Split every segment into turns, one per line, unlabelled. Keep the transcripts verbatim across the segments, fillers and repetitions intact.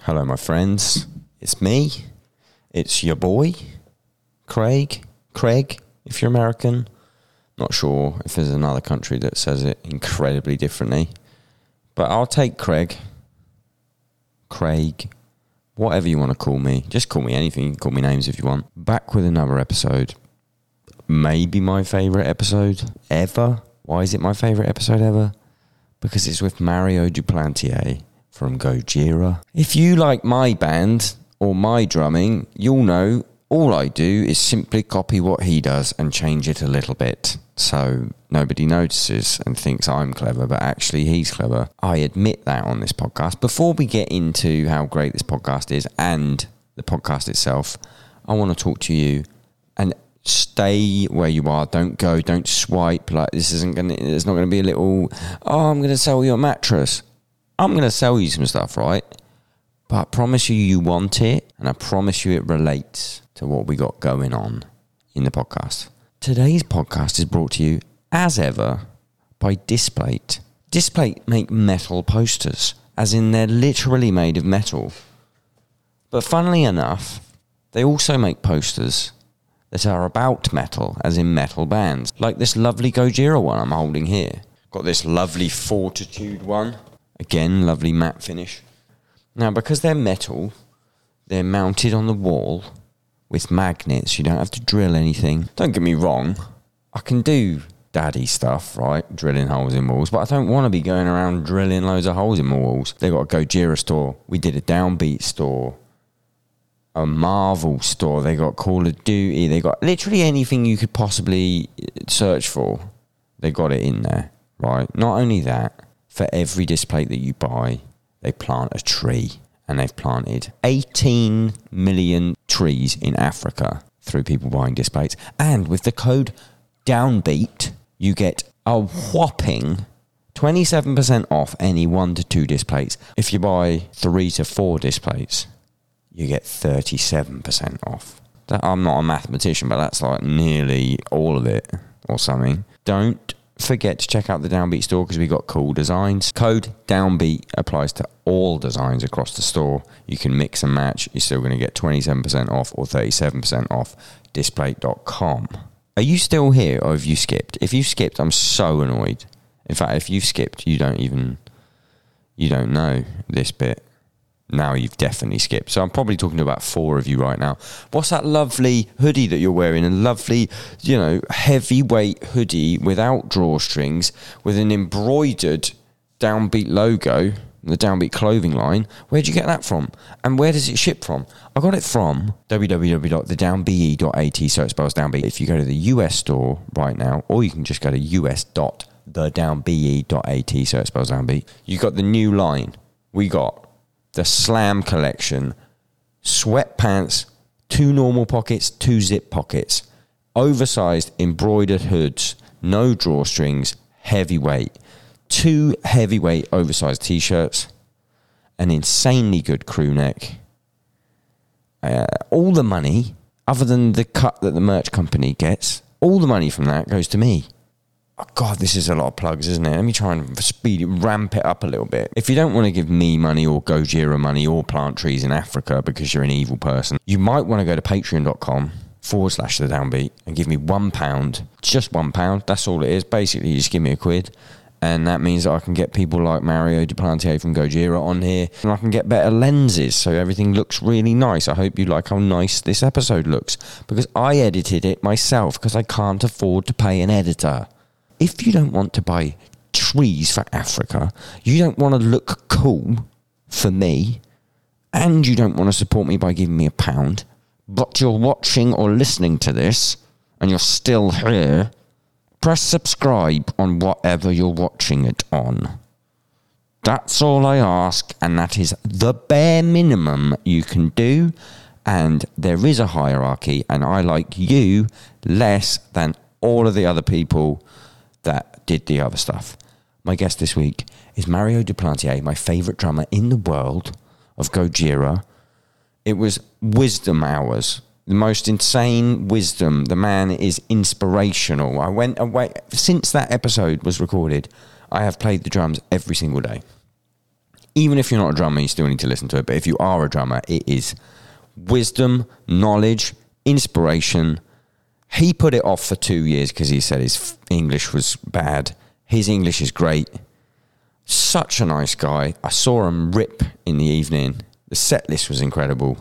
Hello, my friends. It's me. It's your boy, Craig. Craig, if you're American. Not sure if there's another country that says it incredibly differently. But I'll take Craig. Craig. Whatever you want to call me. Just call me anything. You can call me names if you want. Back with another episode. Maybe my favourite episode ever. Why is it my favourite episode ever? Because it's with Mario Duplantier from Gojira. If you like my band or my drumming, you'll know all I do is simply copy what he does and change it a little bit. So nobody notices and thinks I'm clever, but actually he's clever. I admit that on this podcast. Before we get into how great this podcast is and the podcast itself, I want to talk to you and stay where you are. Don't go. Don't swipe. Like this isn't going to, there's not going to be a little, oh, I'm going to sell you a mattress. I'm going to sell you some stuff, right? But I promise you, you want it. And I promise you it relates to what we got going on in the podcast. Today's podcast is brought to you, as ever, by Displate. Displate make metal posters, as in they're literally made of metal. But funnily enough, they also make posters that are about metal, as in metal bands. Like this lovely Gojira one I'm holding here. Got this lovely Fortitude one. Again, lovely matte finish. Now, because they're metal, they're mounted on the wall with magnets. You don't have to drill anything. Don't get me wrong. I can do daddy stuff, right? Drilling holes in walls. But I don't want to be going around drilling loads of holes in my walls. They've got a Gojira store. We did a Downbeat store. A Marvel store. They got Call of Duty. They got literally anything you could possibly search for. They got it in there, right? Not only that, for every Displate that you buy, they plant a tree. And they've planted eighteen million trees in Africa through people buying Displates. And with the code DOWNBEAT, you get a whopping twenty-seven percent off any one to two Displates. If you buy three to four Displates, you get thirty-seven percent off. That, I'm not a mathematician, but that's like nearly all of it or something. Don't forget to check out the Downbeat store because we got cool designs. Code DOWNBEAT applies to all designs across the store. You can mix and match. You're still going to get twenty-seven percent off or thirty-seven percent off displate dot com. Are you still here or have you skipped? If you skipped, I'm so annoyed. In fact, if you skipped, you don't even, you don't know this bit. Now you've definitely skipped. So I'm probably talking to about four of you right now. What's that lovely hoodie that you're wearing? A lovely, you know, heavyweight hoodie without drawstrings with an embroidered Downbeat logo, the Downbeat clothing line. Where'd you get that from? And where does it ship from? I got it from w w w dot the down b e dot a t, so it spells Downbeat. If you go to the U S store right now, or you can just go to u s dot the down b e dot a t, so it spells Downbeat. You got the new line. We got the Slam collection, sweatpants, two normal pockets, two zip pockets, oversized embroidered hoods, no drawstrings, heavyweight, two heavyweight oversized t-shirts, an insanely good crew neck. Uh, all the money, other than the cut that the merch company gets, all the money from that goes to me. Oh God, this is a lot of plugs, isn't it? Let me try and speed it, ramp it up a little bit. If you don't want to give me money or Gojira money or plant trees in Africa because you're an evil person, you might want to go to patreon.com forward slash the downbeat and give me one pound. Just one pound. That's all it is. Basically, you just give me a quid. And that means that I can get people like Mario Duplantier from Gojira on here. And I can get better lenses so everything looks really nice. I hope you like how nice this episode looks. Because I edited it myself because I can't afford to pay an editor. If you don't want to buy trees for Africa, you don't want to look cool for me, and you don't want to support me by giving me a pound, but you're watching or listening to this, and you're still here, press subscribe on whatever you're watching it on. That's all I ask, and that is the bare minimum you can do, and there is a hierarchy, and I like you less than all of the other people that did the other stuff. My guest this week is Mario Duplantier, my favourite drummer in the world of Gojira. It was wisdom hours, the most insane wisdom. The man is inspirational. I went away, since that episode was recorded, I have played the drums every single day. even if you're not a drummer, you still need to listen to it. But if you are a drummer, it is wisdom, knowledge, inspiration. He put it off for two years because he said his English was bad. His English is great. Such a nice guy. I saw him rip in the evening. The set list was incredible.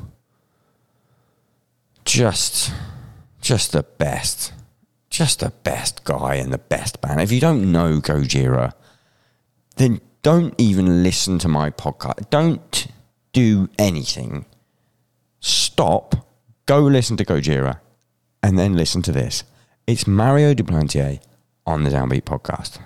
Just, just the best. Just the best guy and the best band. If you don't know Gojira, then don't even listen to my podcast. Don't do anything. Stop, go listen to Gojira, and then listen to this. It's Mario Duplantier on the Downbeat Podcast.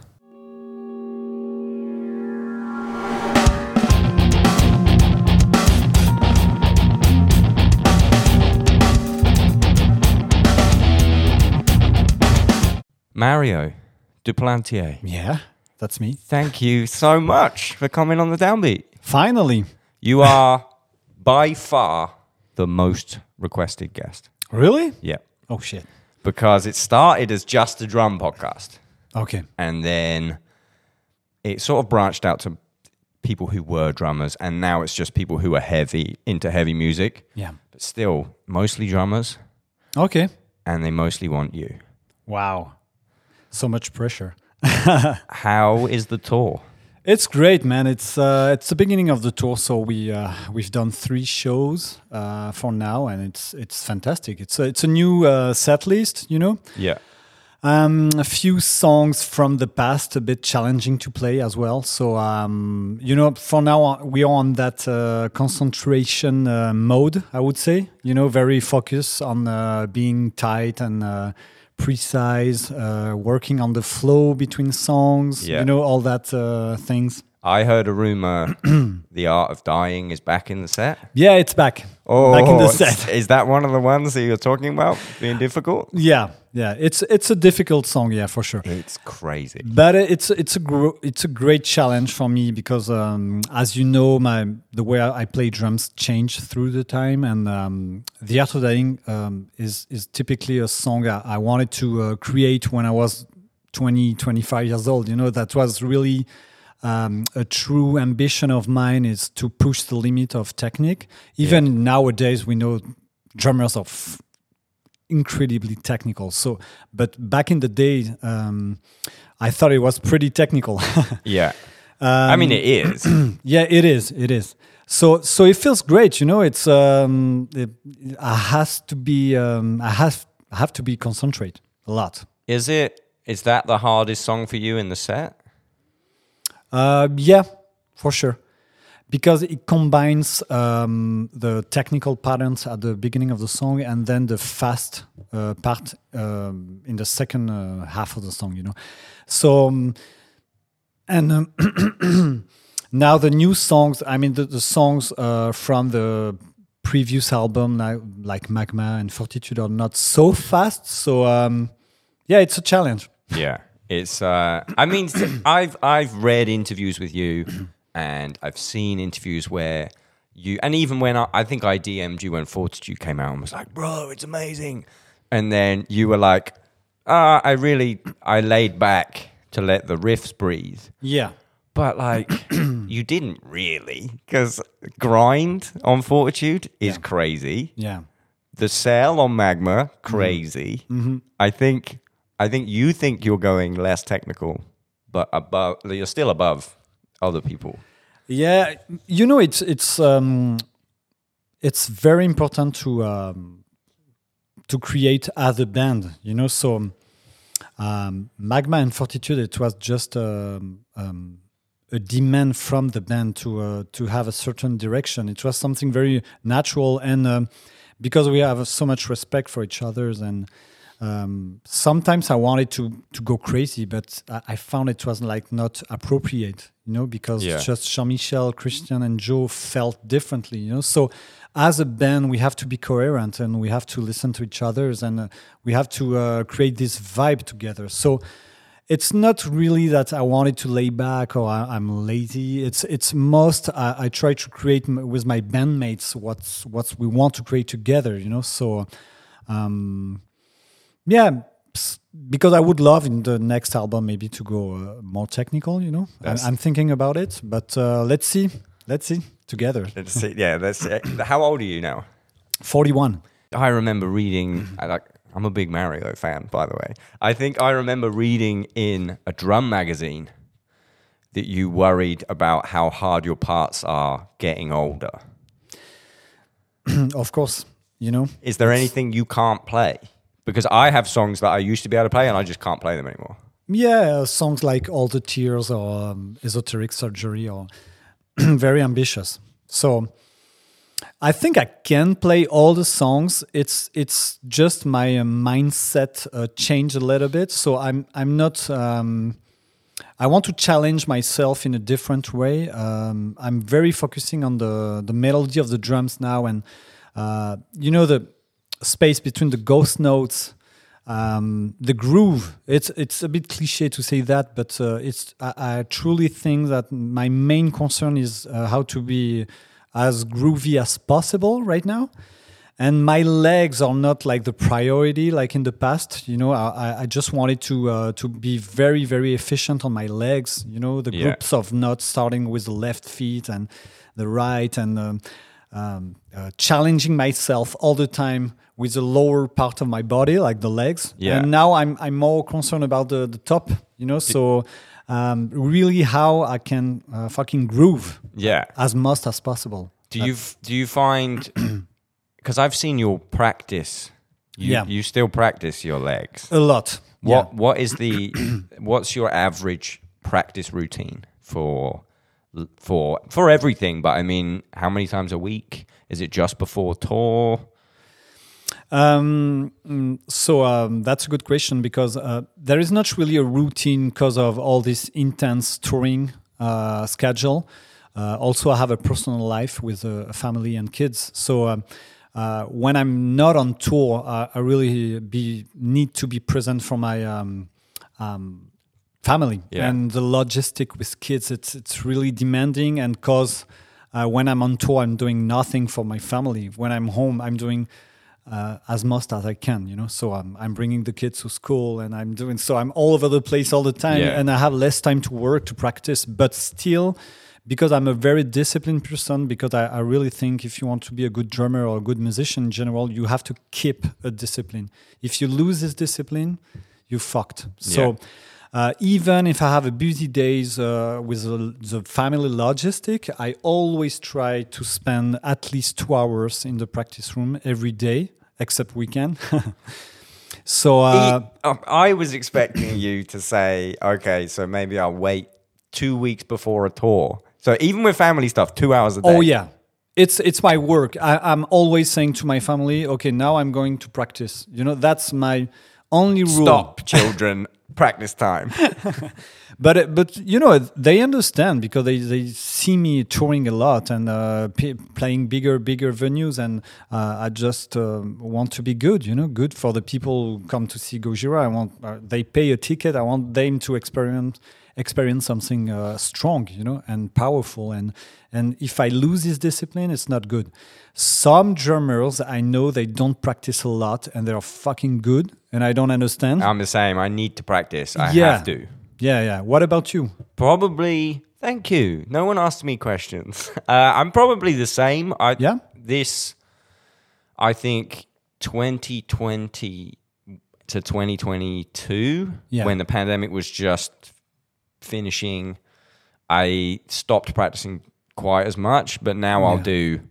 Mario Duplantier.
Yeah, that's me.
Thank you so much for coming on the Downbeat.
Finally.
You are by far the most requested guest.
Really?
Yeah.
Oh, shit.
Because it started as just a drum podcast.
Okay.
And then it sort of branched out to people who were drummers. And now it's just people who are heavy, into heavy music.
Yeah.
But still, mostly drummers.
Okay.
And they mostly want you.
Wow. So much pressure.
How is the tour?
It's great, man. It's uh, it's the beginning of the tour, so we uh, we've done three shows uh, for now, and it's it's fantastic. It's a, it's a new uh, set list, you know.
Yeah.
Um, a few songs from the past, a bit challenging to play as well. So um, you know, for now we are on that uh, concentration uh, mode, I would say. You know, very focused on uh, being tight and. Uh, precise, uh, working on the flow between songs,
yeah.
you know, all that uh, things.
I heard a rumor The Art of Dying is back in the set.
Yeah, it's back.
Oh,
back in the set.
Is that one of the ones that you're talking about being difficult?
Yeah, yeah. It's it's a difficult song, yeah, for sure.
It's crazy.
But it's it's a gr- it's a great challenge for me because, um, as you know, my the way I play drums changed through the time, and um, The Art of Dying um, is is typically a song I, I wanted to uh, create when I was twenty, twenty-five years old. You know, that was really. Um, a true ambition of mine is to push the limit of technique. Even yeah. nowadays, we know drummers are f- incredibly technical. So, but back in the day, um, I thought it was pretty technical.
yeah,
um,
I mean it is.
yeah, it is. It is. So, so it feels great. You know, it's um, it, it has to be. Um, I have I have to be concentrate a lot.
Is it? Is that the hardest song for you in the set?
Uh, yeah, for sure. Because it combines um, the technical patterns at the beginning of the song and then the fast uh, part um, in the second uh, half of the song, you know. So, um, and um, now the new songs, I mean, the, the songs uh, from the previous album, like, like Magma and Fortitude, are not so fast. So, um, yeah, it's a challenge.
Yeah. It's. Uh, I mean, I've I've read interviews with you, and I've seen interviews where you, and even when I, I think I D M'd you when Fortitude came out and was like, "Bro, it's amazing," and then you were like, "Ah, I really, I laid back to let the riffs breathe."
Yeah,
but like, you didn't really, because grind on Fortitude is
yeah.
crazy.
Yeah,
the cell on Magma, crazy.
Mm-hmm.
I think. I think you think you're going less technical, but above. You're still above other people.
Yeah, you know, it's it's um, it's very important to um, to create as a band. You know, so um, Magma and Fortitude, it was just um, um, a demand from the band to uh, to have a certain direction. It was something very natural, and um, because we have so much respect for each other and. Um, sometimes I wanted to to go crazy, but I, I found it was like not appropriate, you know, because
yeah.
just Jean-Michel, Christian, and Joe felt differently, you know. So as a band, we have to be coherent and we have to listen to each other and uh, we have to uh, create this vibe together. So it's not really that I wanted to lay back or I, I'm lazy. It's it's most I, I try to create m- with my bandmates what's what we want to create together, you know. So. Um, Yeah, because I would love in the next album maybe to go uh, more technical, you know. I'm, I'm thinking about it, but uh, let's see. let's see together.
Let's see. Yeah, that's it. How old are you now?
forty-one.
I remember reading. I like. I'm a big Mario fan, by the way. I think I remember reading in a drum magazine that you worried about how hard your parts are getting older.
Of course, you know.
Is there anything you can't play? Because I have songs that I used to be able to play and I just can't play them anymore.
Yeah, songs like All the Tears or um, Esoteric Surgery are very ambitious. So I think I can play all the songs. It's it's just my uh, mindset uh, changed a little bit. So I'm I'm not. Um, I want to challenge myself in a different way. Um, I'm very focusing on the the melody of the drums now, and uh, you know the space between the ghost notes. Um, the groove, it's it's a bit cliche to say that, but uh, it's I, I truly think that my main concern is uh, how to be as groovy as possible right now. And my legs are not like the priority like in the past. You know, I, I just wanted to uh, to be very, very efficient on my legs. You know, the
Yeah.
groups of notes starting with the left feet and the right, and um, um, uh, challenging myself all the time with the lower part of my body, like the legs.
Yeah.
And now I'm I'm more concerned about the, the top, you know, so um, really how I can uh, fucking groove
Yeah.
as much as possible.
Do you f- do you find, because I've seen your practice, you,
Yeah.
you still practice your legs.
A lot.
What
Yeah.
what is the what's your average practice routine for for for everything? But I mean, how many times a week? Is it just before tour?
Um, mm, so um, that's a good question, because uh, there is not really a routine because of all this intense touring uh, schedule. Uh, also, I have a personal life with a, a family and kids. So um, uh, when I'm not on tour, uh, I really be need to be present for my um, um, family.
Yeah.
And the logistic with kids, it's it's really demanding, and cause uh, when I'm on tour, I'm doing nothing for my family. When I'm home, I'm doing Uh, as much as I can, you know. So I'm I'm bringing the kids to school, and I'm doing so. I'm all over the place all the time,
Yeah.
and I have less time to work to practice. But still, because I'm a very disciplined person, because I, I really think if you want to be a good drummer or a good musician in general, you have to keep a discipline. If you lose this discipline, you're fucked. So.
Yeah.
Uh, even if I have a busy days uh, with the, the family logistic, I always try to spend at least two hours in the practice room every day, except weekend. so uh,
I was expecting you to say, okay, so maybe I'll wait two weeks before a tour. So even with family stuff, two hours a day.
oh yeah, it's it's my work. I, I'm always saying to my family, okay, now I'm going to practice. You know, that's my only rule.
Stop, children. Practice time.
But uh, but you know, they understand, because they, they see me touring a lot and uh, p- playing bigger bigger venues, and uh, I just uh, want to be good. You know, good for the people who come to see Gojira. I want uh, they pay a ticket. I want them to experience experience something uh, strong, you know, and powerful. And and if I lose this discipline, it's not good. Some drummers I know, they don't practice a lot and they're fucking good, and I don't understand.
I'm the same. I need to practice. I
yeah.
have to.
Yeah, yeah. What about you?
Probably. Thank you. No one asked me questions. Uh, I'm probably the same. I,
Yeah?
This, I think, twenty twenty to twenty twenty-two,
Yeah.
when the pandemic was just finishing, I stopped practicing quite as much. But now I'll
Yeah.
do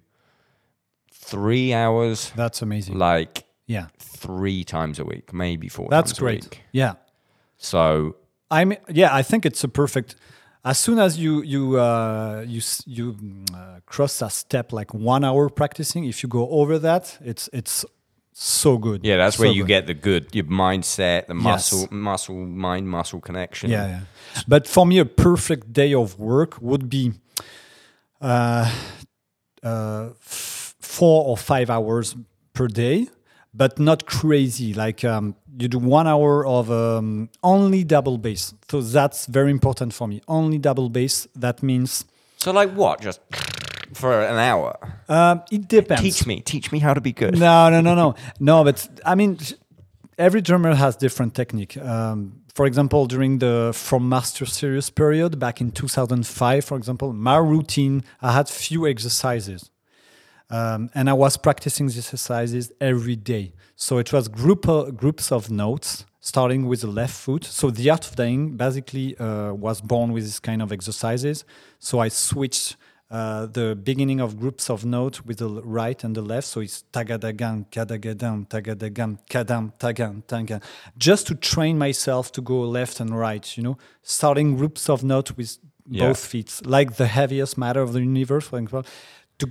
three hours,
That's amazing.
like
Yeah.
three times a week, maybe four
That's
times
great.
a week.
Yeah.
So
I'm yeah, I think it's a perfect. As soon as you you uh, you s- you mm, uh, cross a step like one hour practicing, if you go over that, it's it's so good.
yeah, that's
So
where you
good.
get the good, your mindset, the
Yes.
muscle, muscle, mind, muscle connection.
Yeah, yeah. But for me, a perfect day of work would be uh, uh, f- four or five hours per day, but not crazy. Like um, you do one hour of um, only double bass. So that's very important for me. Only double bass. That means
So like what? Just for an hour?
um, it depends.
Teach me, teach me how to be good.
No, no, no, no, no. But I mean, every drummer has different technique. Um, for example, during the From Master Series period, back in two thousand five, for example, my routine, I had few exercises. Um, and I was practicing these exercises every day. So it was group uh, groups of notes, starting with the left foot. So The Art of Dying basically uh, was born with this kind of exercises. So I switched uh, the beginning of groups of notes with the right and the left. So it's tagadagam, kadagadam, tagadagam, kadam, tagam, tagam. Just to train myself to go left and right, you know, starting groups of notes with
Yeah.
both feet, like the heaviest matter of the universe, for example. So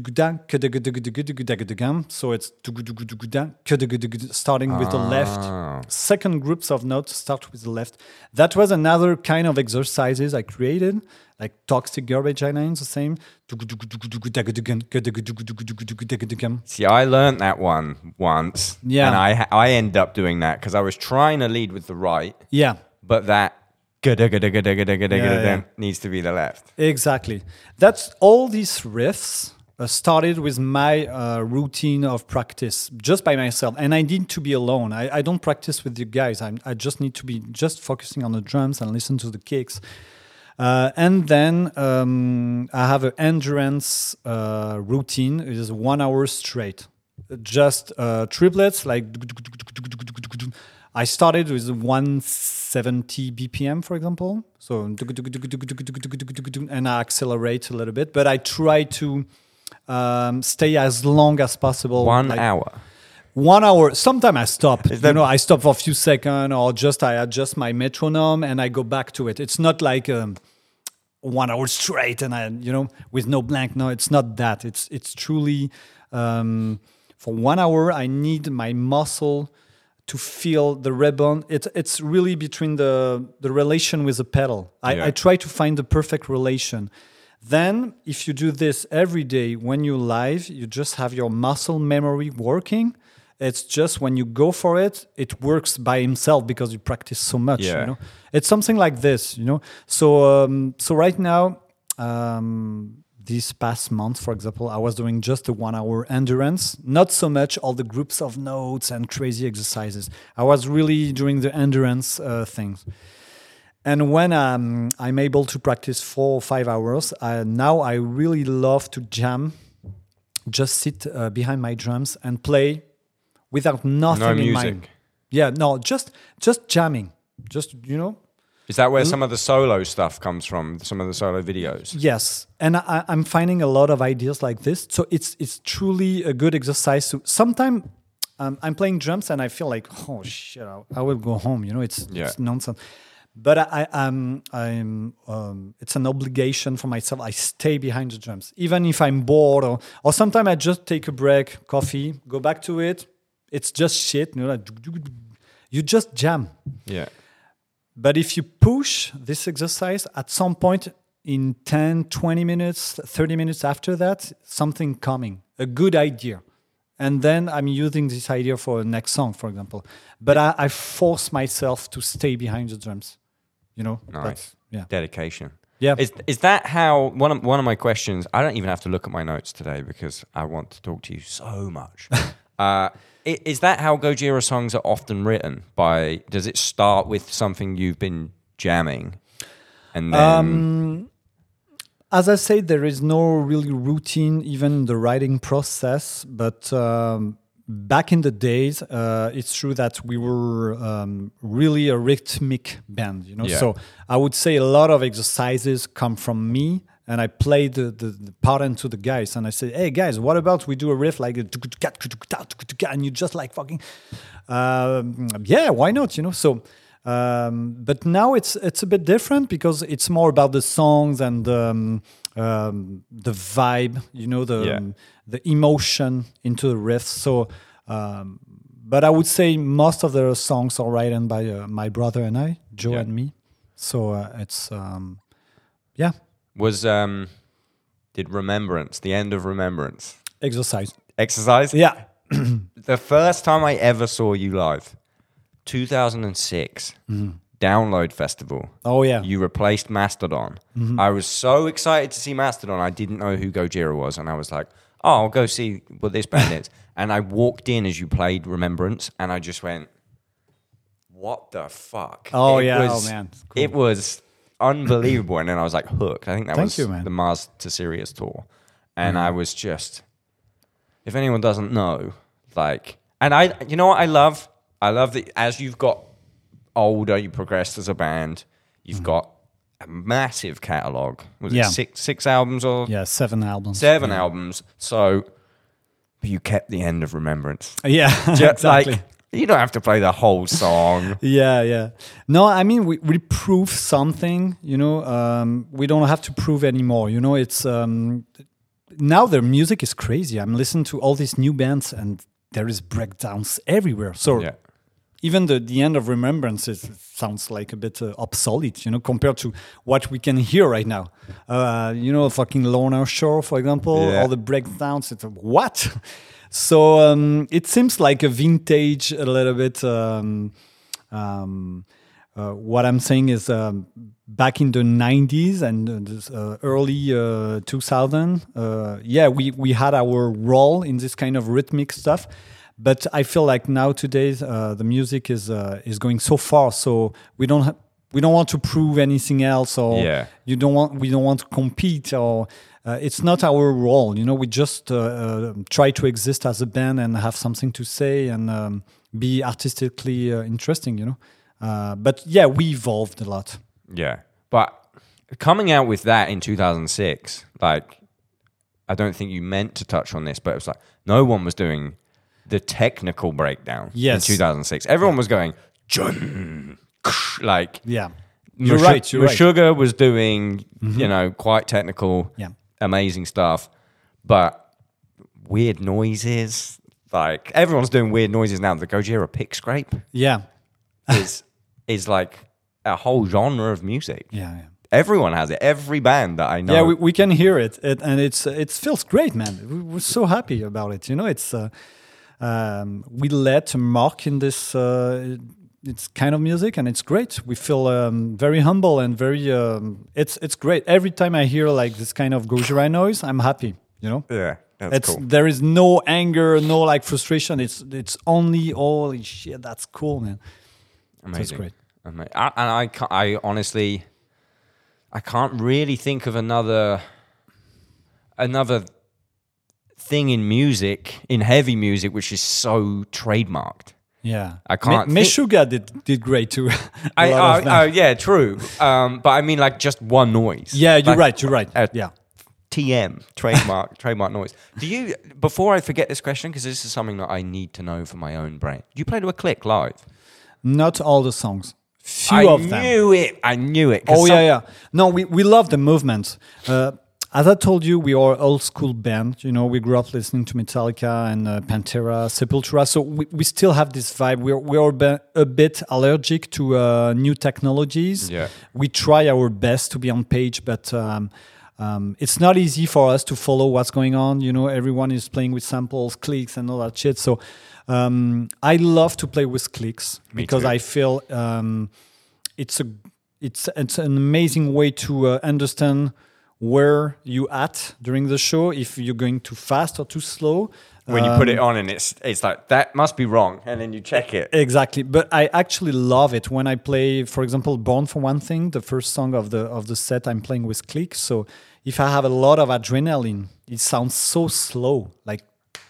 it's starting with the left.
Ah.
Second groups of notes start with the left. That was another kind of exercises I created, like Toxic Garbage Island, the same.
See, I learned that one once.
Yeah.
And I ha- I ended up doing that because I was trying to lead with the right,
Yeah,
but that
yeah.
needs to be the left.
exactly. That's all these riffs uh, started with my uh, routine of practice just by myself, and I need to be alone. I, I don't practice with you guys. I'm, I just need to be just focusing on the drums and listen to the kicks. Uh, and then um, I have an endurance uh, routine. It is one hour straight, just uh, triplets like. I started with one seventy B P M, for example. So, and I accelerate a little bit, but I try to um, stay as long as possible.
One
like
hour.
One hour. Sometimes I stop.
Is that-
you know, I stop for a few seconds, or just I adjust my metronome and I go back to it. It's not like um, one hour straight and I, you know, with no blank. No, it's not that. It's it's truly um, for one hour. I need my muscle to feel the rebound. It's it's really between the the relation with the pedal. I,
Yeah.
I try to find the perfect relation. Then, if you do this every day when you live, you just have your muscle memory working. It's just when you go for it, it works by himself because you practice so much.
Yeah.
You know, it's something like this. You know, so um, so right now. Um, This past month, for example, I was doing just a one-hour endurance, not so much all the groups of notes and crazy exercises. I was really doing the endurance uh, things. And when um, I'm able to practice four or five hours, I, now I really love to jam, just sit uh, behind my drums and play without nothing
No
in
music.
mind. Yeah, no, just just jamming, just you know.
Is that where some of the solo stuff comes from? Some of the solo videos?
Yes, and I, I'm finding a lot of ideas like this. So it's it's truly a good exercise. To sometimes um, I'm playing drums and I feel like, oh shit, I, I will go home. You know, it's,
Yeah.
it's nonsense. But I, I'm I'm um, it's an obligation for myself. I stay behind the drums, even if I'm bored, or or sometimes I just take a break, coffee, go back to it. It's just shit. You know, like, you just jam.
Yeah.
But if you push this exercise, at some point in ten, twenty minutes, thirty minutes after that, something coming, a good idea. And then I'm using this idea for a next song, for example. But I, I force myself to stay behind the drums. You know?
Nice.
That's- yeah.
Dedication.
Yeah.
Is is that how one of one of my questions? I don't even have to look at my notes today because I want to talk to you so much. uh, i- is that how Gojira songs are often written? By does it start with something you've been jamming, and then
Um, as I said, there is no really routine, even in the writing process. But um, back in the days, uh, it's true that we were um, really a rhythmic band, you know.
Yeah.
So I would say a lot of exercises come from me, and I play the, the, the pattern to the guys, and I say, "Hey guys, what about we do a riff like a and you just like fucking, um, yeah, why not? You know." So. Um, but now it's it's a bit different because it's more about the songs and um, um, the vibe, you know, the
Yeah.
um, the emotion into the riffs. So, um, but I would say most of the songs are written by uh, my brother and I, Joe
Yeah.
and me. So uh, it's um, yeah,
was um, did Remembrance, the end of Remembrance,
exercise.
exercise?
Yeah,
The first time I ever saw you live, two thousand six, Download Festival.
oh yeah,
You replaced Mastodon. I was so excited to see Mastodon. I didn't know who Gojira was, and I was like, "Oh, I'll go see what this band is." And I walked in as you played Remembrance, and I just went, what the fuck?
Oh,
It
yeah.
was-
Oh, man. Cool.
It was unbelievable. And then I was like hooked. I think that
Thank
was
you, man.
the Mars to Sirius tour. And I was just, if anyone doesn't know, like, and I, you know what I love? I love that as you've got older, you progressed as a band, you've
Mm-hmm.
got a massive catalog. Was
Yeah.
it six, six albums or
Yeah, seven albums.
seven
yeah.
albums? So, but you kept the end of Remembrance.
Yeah,
Just
exactly.
Like, you don't have to play the whole song.
Yeah, yeah. No, I mean, we, we prove something, you know, um, we don't have to prove anymore. You know, it's, um, now their music is crazy. I'm listening to all these new bands and there is breakdowns everywhere. So
Yeah.
even the, the end of Remembrance is, sounds like a bit uh, obsolete, you know, compared to what we can hear right now. Uh, you know, fucking Lorna Shore, for example,
Yeah.
all the breakdowns. It's what? So um, it seems like a vintage, a little bit. Um, um, uh, what I'm saying is um, back in the nineties and uh, this, uh, early uh, two thousand, uh, yeah, we, we had our role in this kind of rhythmic stuff. But I feel like now today uh, the music is uh, is going so far, so we don't ha- we don't want to prove anything else, or
Yeah.
you don't want we don't want to compete, or uh, it's not our role. You know, we just uh, uh, try to exist as a band and have something to say and um, be artistically uh, interesting. You know, uh, but yeah, we evolved a lot.
Yeah. But coming out with that in two thousand six, like, I don't think you meant to touch on this, but it was like no one was doing the technical breakdown
Yes.
in two thousand six. Everyone was going, Jun, like,
Yeah, you're right. You're right.
Meshuggah was doing, you know, quite technical,
Yeah.
amazing stuff, but weird noises. Like, everyone's doing weird noises now. The Gojira pick scrape
Yeah,
is is like a whole genre of music.
yeah, yeah.
Everyone has it. Every band that I know.
Yeah, we, we can hear it, it and it's it feels great, man. We, we're so happy about it. You know, it's uh, um, we let Mark in this uh, it's kind of music, and it's great. We feel um, very humble and very. Um, it's it's great. Every time I hear like this kind of Gojira noise, I'm happy. You know,
yeah, that's
it's
cool.
there is no anger, no like frustration. It's it's only holy shit. That's cool, man.
Amazing.
That's great.
Ama- I, and I, can't, I honestly, I can't really think of another, another thing in music, in heavy music, which is so trademarked.
Yeah,
I can't
Me-
think-
Meshuggah did did great too. A
I,
lot of
oh,
them.
oh, yeah, true. Um, but I mean, like just one noise.
yeah, you're
Like,
right. You're right.
uh,
yeah.
T M trademark trademark noise. Do you? Before I forget this question, because this is something that I need to know for my own brain. Do you play to a click live?
Not all the songs. Few
I
of them.
knew it. I knew it. 'cause
Oh
some-
yeah, yeah. No, we, we love the movement. Uh, as I told you, we are old school band. You know, we grew up listening to Metallica and uh, Pantera, Sepultura. So we, we still have this vibe. We're we're be- a bit allergic to uh, new technologies.
Yeah.
We try our best to be on page, but. Um, Um, it's not easy for us to follow what's going on. You know, everyone is playing with samples, clicks, and all that shit. So um, I love to play with clicks
Me
because
too.
I feel um, it's a it's it's an amazing way to uh, understand where you at during the show. If you're going too fast or too slow.
When you put it
Um,
on and it's it's like that must be wrong, and then you check it.
Exactly, but I actually love it when I play, for example, "Born for One Thing," the first song of the of the set. I'm playing with clicks, so if I have a lot of adrenaline, it sounds so slow, like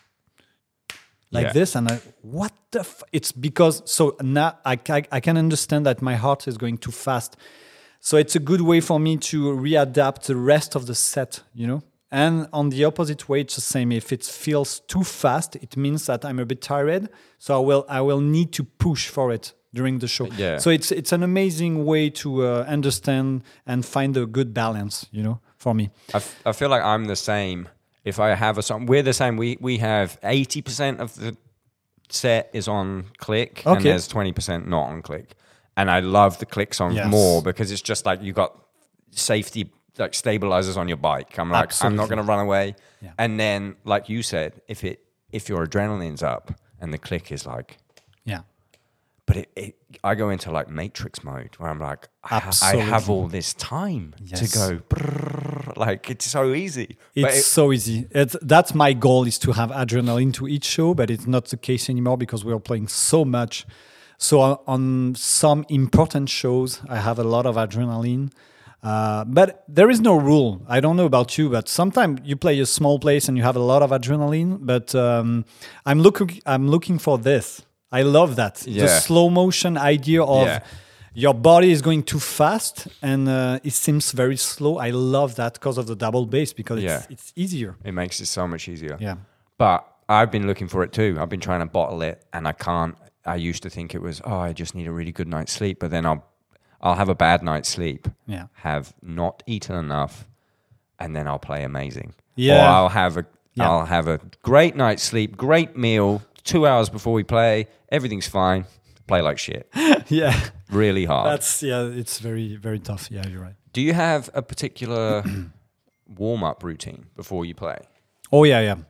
like
Yeah.
this, and I, what the? F-? It's because so now I, I I can understand that my heart is going too fast, so it's a good way for me to readapt the rest of the set, you know. And on the opposite way, it's the same. If it feels too fast, it means that I'm a bit tired. So I will I will need to push for it during the show.
Yeah.
So it's it's an amazing way to uh, understand and find a good balance, you know, for me.
I, f- I feel like I'm the same. If I have a song, we're the same. We we have eighty percent of the set is on click, and
Okay.
there's twenty percent not on click. And I love the click songs
Yes.
more because it's just like you got safety like stabilizers on your bike. I'm like, I'm not
Absolutely.
going to run away.
Yeah.
And then, like you said, if it if your adrenaline's up and the click is like,
Yeah.
but it, it I go into like Matrix mode where I'm like, I, ha- I
Absolutely.
have all this time
Yes.
to go, brrrr, like it's so easy.
It's
But it-
so easy. It's, that's my goal, is to have adrenaline to each show, but it's not the case anymore because we are playing so much. So on, on some important shows, I have a lot of adrenaline. Uh, but there is no rule. I don't know about you, but sometimes you play a small place and you have a lot of adrenaline. But um, I'm looking, I'm looking for this. I love that
Yeah.
the slow motion idea of
Yeah.
your body is going too fast and uh, it seems very slow. I love that because of the double bass because
Yeah.
it's, it's easier.
It makes it so much easier.
Yeah.
But I've been looking for it too. I've been trying to bottle it, and I can't. I used to think it was, oh, I just need a really good night's sleep, but then I'll, I'll have a bad night's sleep.
Yeah.
Have not eaten enough, and then I'll play amazing.
Yeah.
Or I'll have a,
Yeah.
I'll have a great night's sleep, great meal. Two hours before we play, everything's fine. Play like shit.
Yeah.
Really hard.
That's, yeah, it's very, very tough. Yeah, you're right.
Do you have a particular warm-up routine before you play?
Oh yeah, yeah,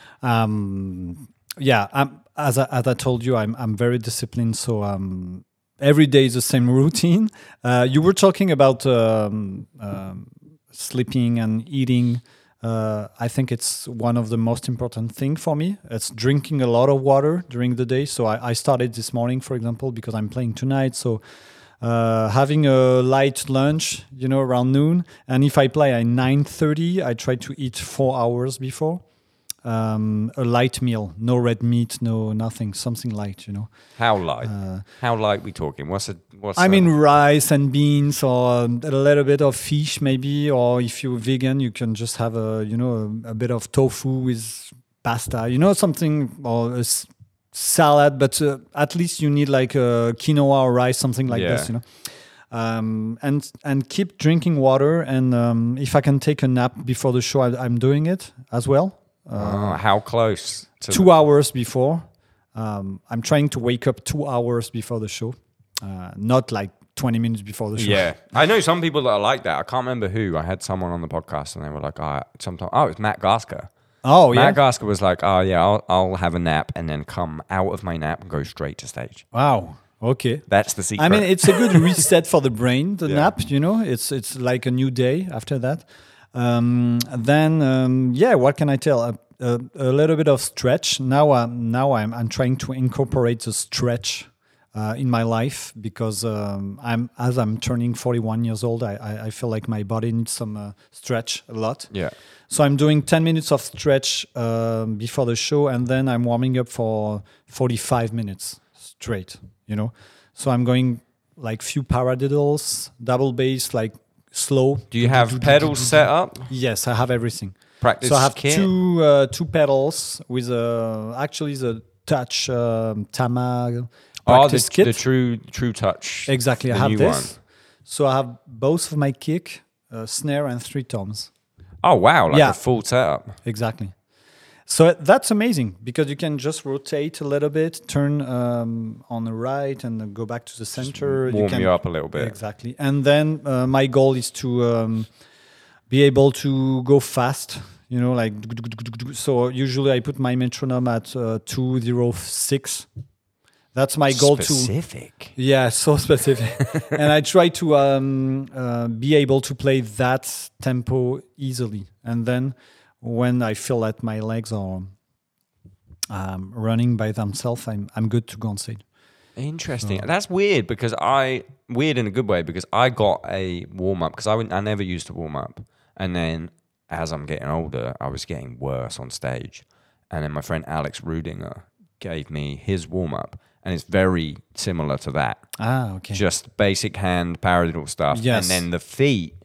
um, yeah. I'm, as I, as I told you, I'm I'm very disciplined. So um, every day is the same routine. Uh, you were talking about um, um, sleeping and eating. Uh, I think it's one of the most important thing for me. It's drinking a lot of water during the day. So I, I started this morning, for example, because I'm playing tonight. So. Uh, having a light lunch, you know, around noon. And if I play at nine thirty, I try to eat four hours before. Um, a light meal, no red meat, no nothing, something light, you know.
How light?
Uh,
How light we talking? What's a what's?
I
a-
mean, rice and beans, or um, a little bit of fish, maybe. Or if you're vegan, you can just have a, you know, a, a bit of tofu with pasta, you know, something, or a s- salad. But uh, at least you need like a quinoa or rice, something like
Yeah.
this, you know. Um, and and keep drinking water. And um, if I can take a nap before the show, I, I'm doing it as well.
Oh, how close? To
Two hours before. Um, I'm trying to wake up two hours before the show, uh, not like twenty minutes before the show.
Yeah, I know some people that are like that. I can't remember who. I had someone on the podcast, and they were like, "Oh, sometimes." Oh, it was Matt Gasker.
Oh, yeah.
Matt Gasker was like, "Oh, yeah, I'll, I'll have a nap and then come out of my nap and go straight to stage."
Wow. Okay.
That's the secret.
I mean, it's a good reset for the brain, the
Yeah.
nap, you know, it's it's like a new day after that. Um, then, um, yeah, what can I tell? A, a, a little bit of stretch. Now, I'm, now I'm, I'm trying to incorporate the stretch uh, in my life because um, I'm as I'm turning forty-one years old, I, I, I feel like my body needs some uh, stretch a lot.
yeah.
So I'm doing ten minutes of stretch um, before the show, and then I'm warming up for forty-five minutes straight, you know. So I'm going like few paradiddles, double bass, like slow.
Do you have pedals set up?
Yes, I have everything.
Practice
So I have
kit?
two uh, two pedals with uh, actually the touch um, Tama
Oh,
practice
the,
kit.
the true True Touch.
Exactly, I
the
have
new
this.
one.
So I have both of my kick, uh, snare, and three toms.
Oh wow, like
Yeah.
a full setup.
Exactly. So that's amazing because you can just rotate a little bit, turn um, on the right, and then go back to the center.
Warm
can,
you up a little bit.
Exactly. And then uh, my goal is to um, be able to go fast. You know, like so. Usually, I put my metronome at uh, two zero six. That's my goal to.
Specific.
Yeah, so specific. And I try to um, uh, be able to play that tempo easily. And then when I feel that my legs are um, running by themselves, I'm I'm good to go on stage.
Interesting. That's weird because I weird in a good way because I got a warm up because I wouldn't- I never used to warm up, and then as I'm getting older, I was getting worse on stage, and then my friend Alex Rudinger gave me his warm up, and it's very similar to that.
Ah, okay.
Just basic hand paradiddle stuff,
Yes.
and then the feet.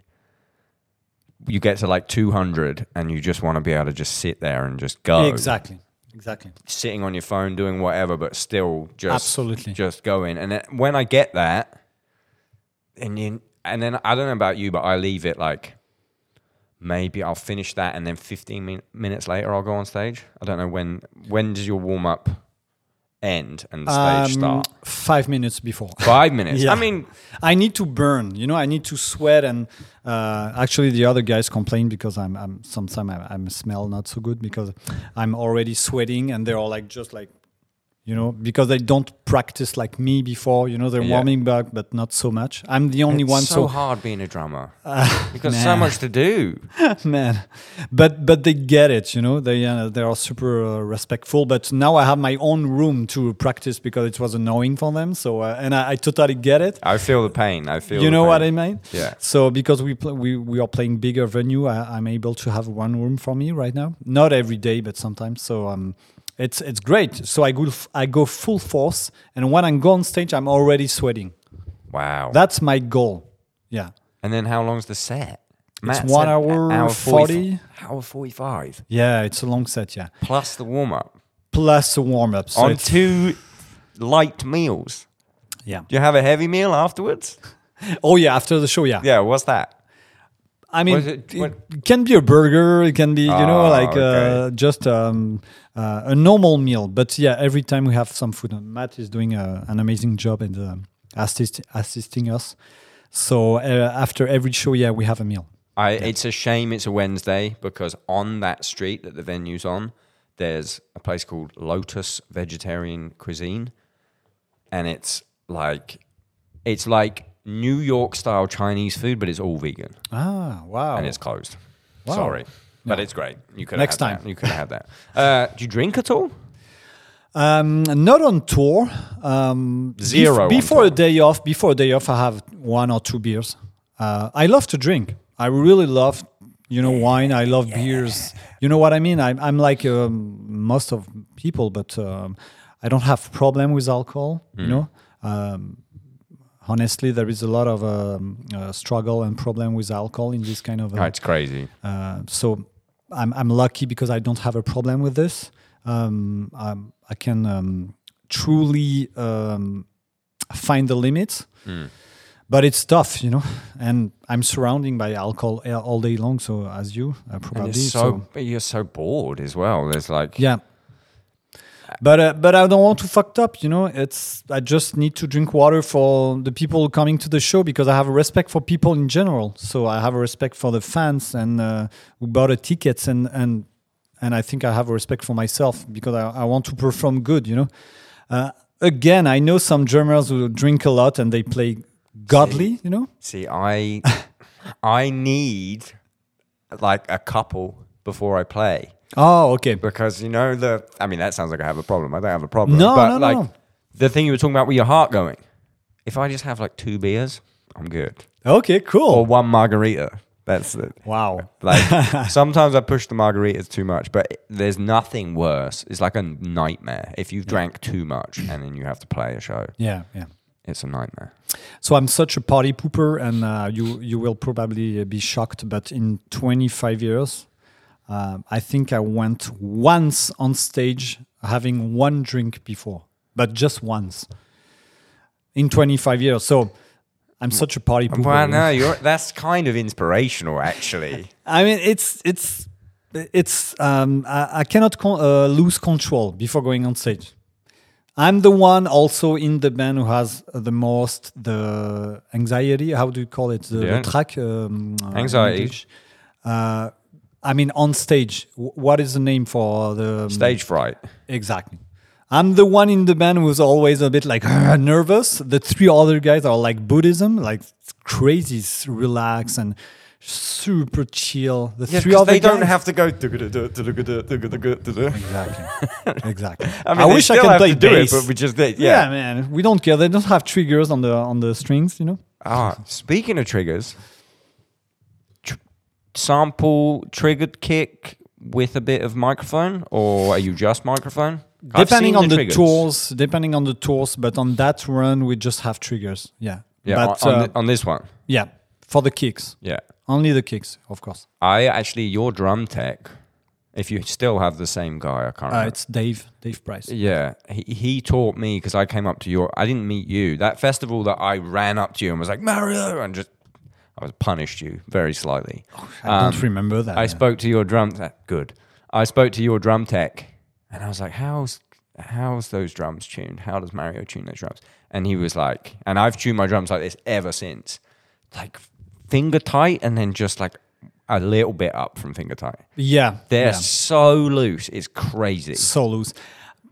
You get to like two hundred, and you just want to be able to just sit there and just go.
Exactly. Exactly.
Sitting on your phone doing whatever, but still just
Absolutely.
just going. And then when I get that, and you, and then I don't know about you, but I leave it like maybe I'll finish that, and then fifteen min- minutes later I'll go on stage. I don't know when. When does your warm up end and the stage
Um,
start?
Five minutes before.
Five minutes.
Yeah.
I mean,
I need to burn, you know, I need to sweat. And uh, actually the other guys complain because I'm, I'm sometimes I, I smell not so good because I'm already sweating and they're all like, just like, you know, because they don't practice like me before. You know, they're
Yeah.
warming up, but not so much. I'm the only
it's
one.
so,
So,
hard being a drummer.
uh,
You've got so
man.
much to do.
man, but but they get it. You know, they uh, they are super uh, respectful. But now I have my own room to practice because it was annoying for them. So uh, and I, I totally get it.
I feel the pain. I feel
You
the
know
pain.
what I mean?
Yeah.
So because we pl- we we are playing bigger venue, I, I'm able to have one room for me right now. Not every day, but sometimes. So um, it's it's great. So I go f- I go full force, and when I go on stage, I'm already sweating.
Wow.
That's my goal. Yeah.
And then how long's the set? Matt
one
said
hour
hour
forty.
Hour forty-five.
Yeah, it's a long set. Yeah.
Plus the warm-up.
Plus a warm up. So
On
it's-
two light meals.
Yeah.
Do you have a heavy meal afterwards?
Oh yeah. After the show, yeah.
Yeah, what's that?
I mean,
Was it-
it,
what-
can be a burger. It can be, you know,
Ah,
like uh,
okay.
just um, uh, a normal meal. But yeah, every time we have some food. And Matt is doing a, an amazing job in the assist, assisting us. So uh, after every show, yeah, we have a meal.
I, It's a shame it's a Wednesday because on that street that the venue's on, there's a place called Lotus Vegetarian Cuisine, and it's like it's like New York style Chinese food, but it's all vegan
Ah, wow.
and it's closed.
Wow.
Sorry, but
No.
it's great. You could
Next
have
time.
That. You could have that. Uh, do you drink at all?
Um, not on tour. Um,
Zero
bef-
on
before a
tour.
day off. Before a day off, I have one or two beers. Uh, I love to drink. I really love, you know, wine. I love beers. You know what I mean? I'm, I'm like um, most of people, but um, I don't have problem with alcohol. You
Mm.
know, um, honestly, there is a lot of um, uh, struggle and problem with alcohol in this kind of. Uh,
Oh, it's crazy.
uh, so I'm I'm lucky because I don't have a problem with this. Um, um, I can um, truly um, find the limits,
Mm.
but it's tough, you know. And I'm surrounded by alcohol a- all day long. So as you uh,
And
probably,
you're so, but you're so bored as well. There's like
yeah. But uh, but I don't want to fucked up, you know. It's I just need to drink water for the people coming to the show because I have a respect for people in general. So I have a respect for the fans and uh, who bought the tickets and and and I think I have a respect for myself because I, I want to perform good, you know. Uh, again, I know some drummers who drink a lot and they play godly, you know.
See, I I need like a couple before I play.
Oh, okay.
Because you know the I mean that sounds like I have a problem. I don't have a problem.
No,
but
no, no,
like
no.
the thing you were talking about with your heart going. If I just have like two beers, I'm good.
Okay, cool.
Or one margarita. That's it.
Wow.
Like sometimes I push the margaritas too much, but there's nothing worse. It's like a nightmare. If you've drank too much and then you have to play a show,
Yeah, yeah.
it's a nightmare.
So I'm such a party pooper, and uh, you you will probably be shocked, but in twenty-five years, uh, I think I went once on stage having one drink before, but just once in twenty-five years. So I'm such a party pooper.
Well, no, you're that's kind of inspirational, actually.
I mean, it's it's it's um, I, I cannot con- uh, lose control before going on stage. I'm the one also in the band who has the most the anxiety. How do you call it? The,
Yeah.
the track um, uh, in
Anxiety.
English. Uh, I mean, on stage. W- what is the name for the um,
Stage fright.
Exactly. I'm the one in the band who's always a bit like nervous. The three other guys are like Buddhism, like crazy, s- relax and super chill. The
Yes,
three
'cause
other
they don't
guys-
have to go.
Exactly. Exactly.
I mean, they
wish I
still
can
have
play
to do
bass.
it, but we just did.
yeah.
Yeah.
man. We don't care. They don't have triggers on the on the strings, you know.
Ah, speaking of triggers, tr- sample triggered kick with a bit of microphone, or are you just microphone? I've
Depending
seen
on the,
triggers.
tours, depending on the tours, but on that run we just have triggers. Yeah.
Yeah,
But
on, on,
uh,
the, on this one.
yeah, for the kicks.
Yeah.
Only the kicks, of course.
I actually, your drum tech, if you still have the same guy, I can't
Uh,
remember.
it's Dave, Dave Price.
Yeah, he, he taught me because I came up to your. I didn't meet you. That festival that I ran up to you and was like Mario, and just I was punished you very slightly.
I
Um,
don't remember that.
I
yeah.
spoke to your drum. Te- good. I spoke to your drum tech, and I was like, "How's how's those drums tuned? How does Mario tune those drums?" And he was like, "And I've tuned my drums like this ever since, like finger tight, and then just like a little bit up from finger tight.
Yeah.
They're
yeah.
so loose, it's crazy."
So loose.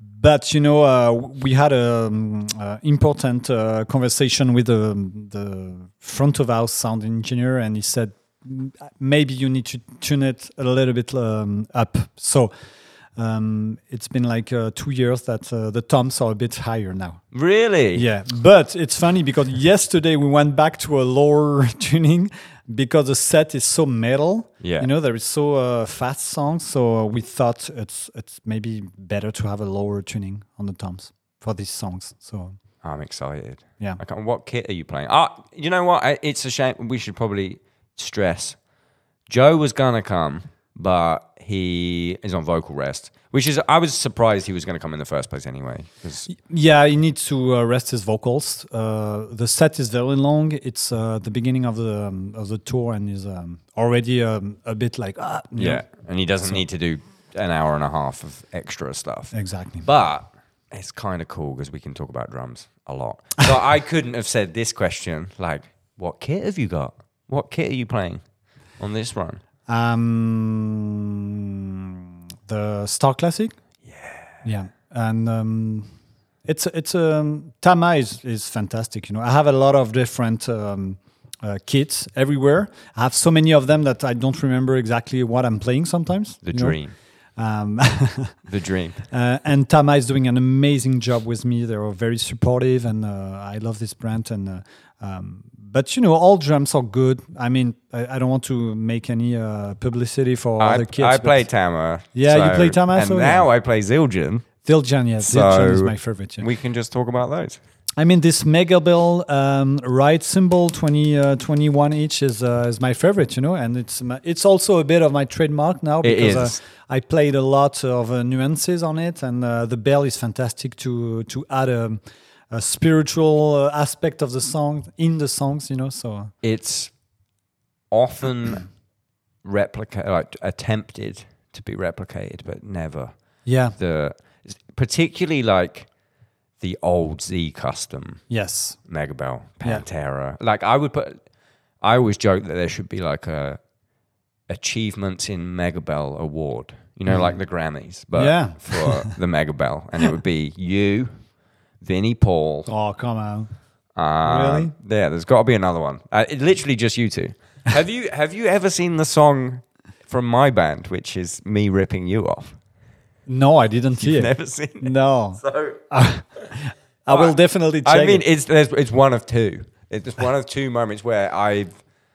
But you know, uh, we had an uh, important uh, conversation with the, the front of house sound engineer, and he said "M- maybe you need to tune it a little bit um, up. So um, it's been like uh, two years that uh, the toms are a bit higher now.
Really?
Yeah, but it's funny because yesterday we went back to a lower tuning because the set is so metal.
Yeah.
You know, there is so uh, fast songs, so we thought it's it's maybe better to have a lower tuning on the toms for these songs. So
I'm excited.
yeah.
I can't, what kit are you playing? Ah, you know what? I- It's a shame. We should probably stress. Joe was gonna come, but he is on vocal rest, which is I was surprised he was going to come in the first place anyway. 'Cause
Yeah, he needs to uh, rest his vocals. Uh, the set is very long. It's uh, the beginning of the um, of the tour, and is um, already um, a bit like ah. you
yeah,
know.
and he doesn't need to do an hour and a half of extra stuff.
Exactly.
But it's kind of cool because we can talk about drums a lot. So I couldn't have said this question like, "What kit have you got? What kit are you playing on this run?"
Um, the Star Classic. Yeah. Yeah, and um, it's it's um, Tama is is fantastic. You know, I have a lot of different um, uh, kits everywhere. I have so many of them that I don't remember exactly what I'm playing sometimes.
The
you know.
dream.
Um,
The dream.
uh, and Tama is doing an amazing job with me. They are very supportive, and uh, I love this brand. And uh, um, but you know, all drums are good. I mean, I, I don't want to make any uh, publicity for
I,
other kits.
I
but
play Tama.
Yeah, you play Tama,
And
so
now
yeah.
I play Zildjian.
Zildjian, yeah,
So
Zildjian is my favorite. Yeah.
We can just talk about those.
I mean, this Megabell um, right cymbal, twenty, uh, twenty-one each, is uh, is my favorite, you know, and it's my, it's also a bit of my trademark now
It
because
is.
Uh, I played a lot of uh, nuances on it, and uh, the bell is fantastic to to add a, a spiritual uh, aspect of the song in the songs, you know. So
It's often replicated, like attempted to be replicated, but never.
yeah,
The particularly like the old Z custom
yes,
Megabell,
Yeah.
Pantera. Like I would put, I always joke that there should be like a achievements in Megabell award, you know, like the Grammys, but
Yeah.
for the Megabell, and it would be you, Vinnie Paul.
oh come on,
Uh,
Really?
Yeah, there's got to be another one. Uh, it, literally just you two. have you Have you ever seen the song from my band, which is me ripping you off?
no, I didn't see
You've
it.
never seen it.
No,
So
I will definitely check.
I mean,
it.
it's there's, it's one of two. It's one of two moments where I've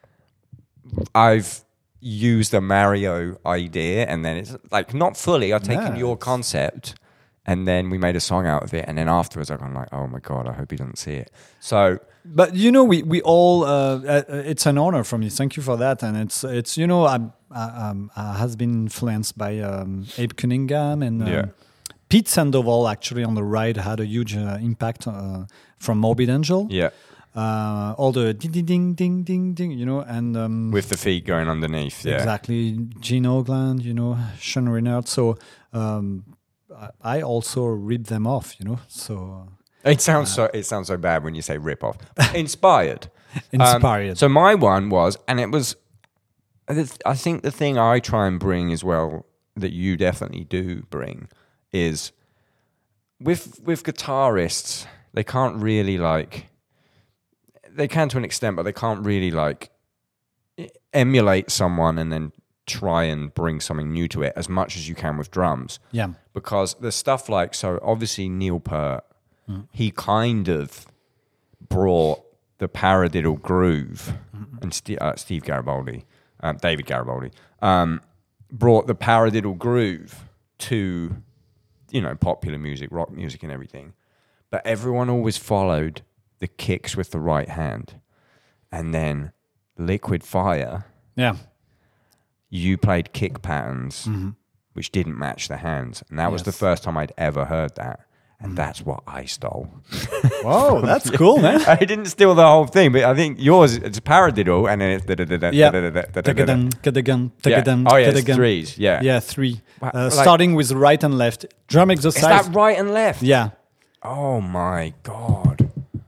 I've used a Mario idea, and then it's like not fully. I've taken
Yeah,
your
it's-
concept, and then we made a song out of it, and then afterwards I'm like, oh my god, I hope he doesn't see it. So
But you know, we we all. Uh, uh, it's an honor for me. Thank you for that. And it's it's you know, I'm I, um, I has been influenced by um, Abe Cunningham and um,
Yeah.
Pete Sandoval. Actually, on the ride had a huge uh, impact uh, from Morbid Angel.
yeah,
Uh, all the ding ding ding ding ding ding. You know, and um,
with the feet going underneath. Yeah,
exactly Gene Ogland. You know, Sean Renard. So um, I I also ripped them off. You know, so.
It sounds so. It sounds so bad when you say rip off. Inspired.
Inspired.
Um, so my one was, and it was. I think the thing I try and bring as well that you definitely do bring is with with guitarists, they can't really like. They can to an extent, but they can't really like emulate someone and then try and bring something new to it as much as you can with drums.
Yeah.
Because there's stuff like, so obviously Neil Peart, mm. he kind of brought the paradiddle groove, mm-hmm. and St- uh, Steve Garibaldi, um, David Garibaldi, um, brought the paradiddle groove to, you know, popular music, rock music and everything. But everyone always followed the kicks with the right hand. And then Liquid Fire,
Yeah.
you played kick patterns
Mm-hmm.
which didn't match the hands. And that was
Yes.
the first time I'd ever heard that. And that's what I stole.
Whoa, that's cool, man.
I didn't steal the whole thing, but I think yours, it's a paradiddle, and then it's...
Yeah.
da-da-da-da-da-da-da-da-da.
Tagadan, tagadan,
Yeah.
tagadan,
Oh, yeah, it's
tagadan.
threes, yeah.
Yeah, three.
Wow,
Uh,
like-
starting with right and left. Drum
Is
exercise.
that right and left?
Yeah.
Oh, my God.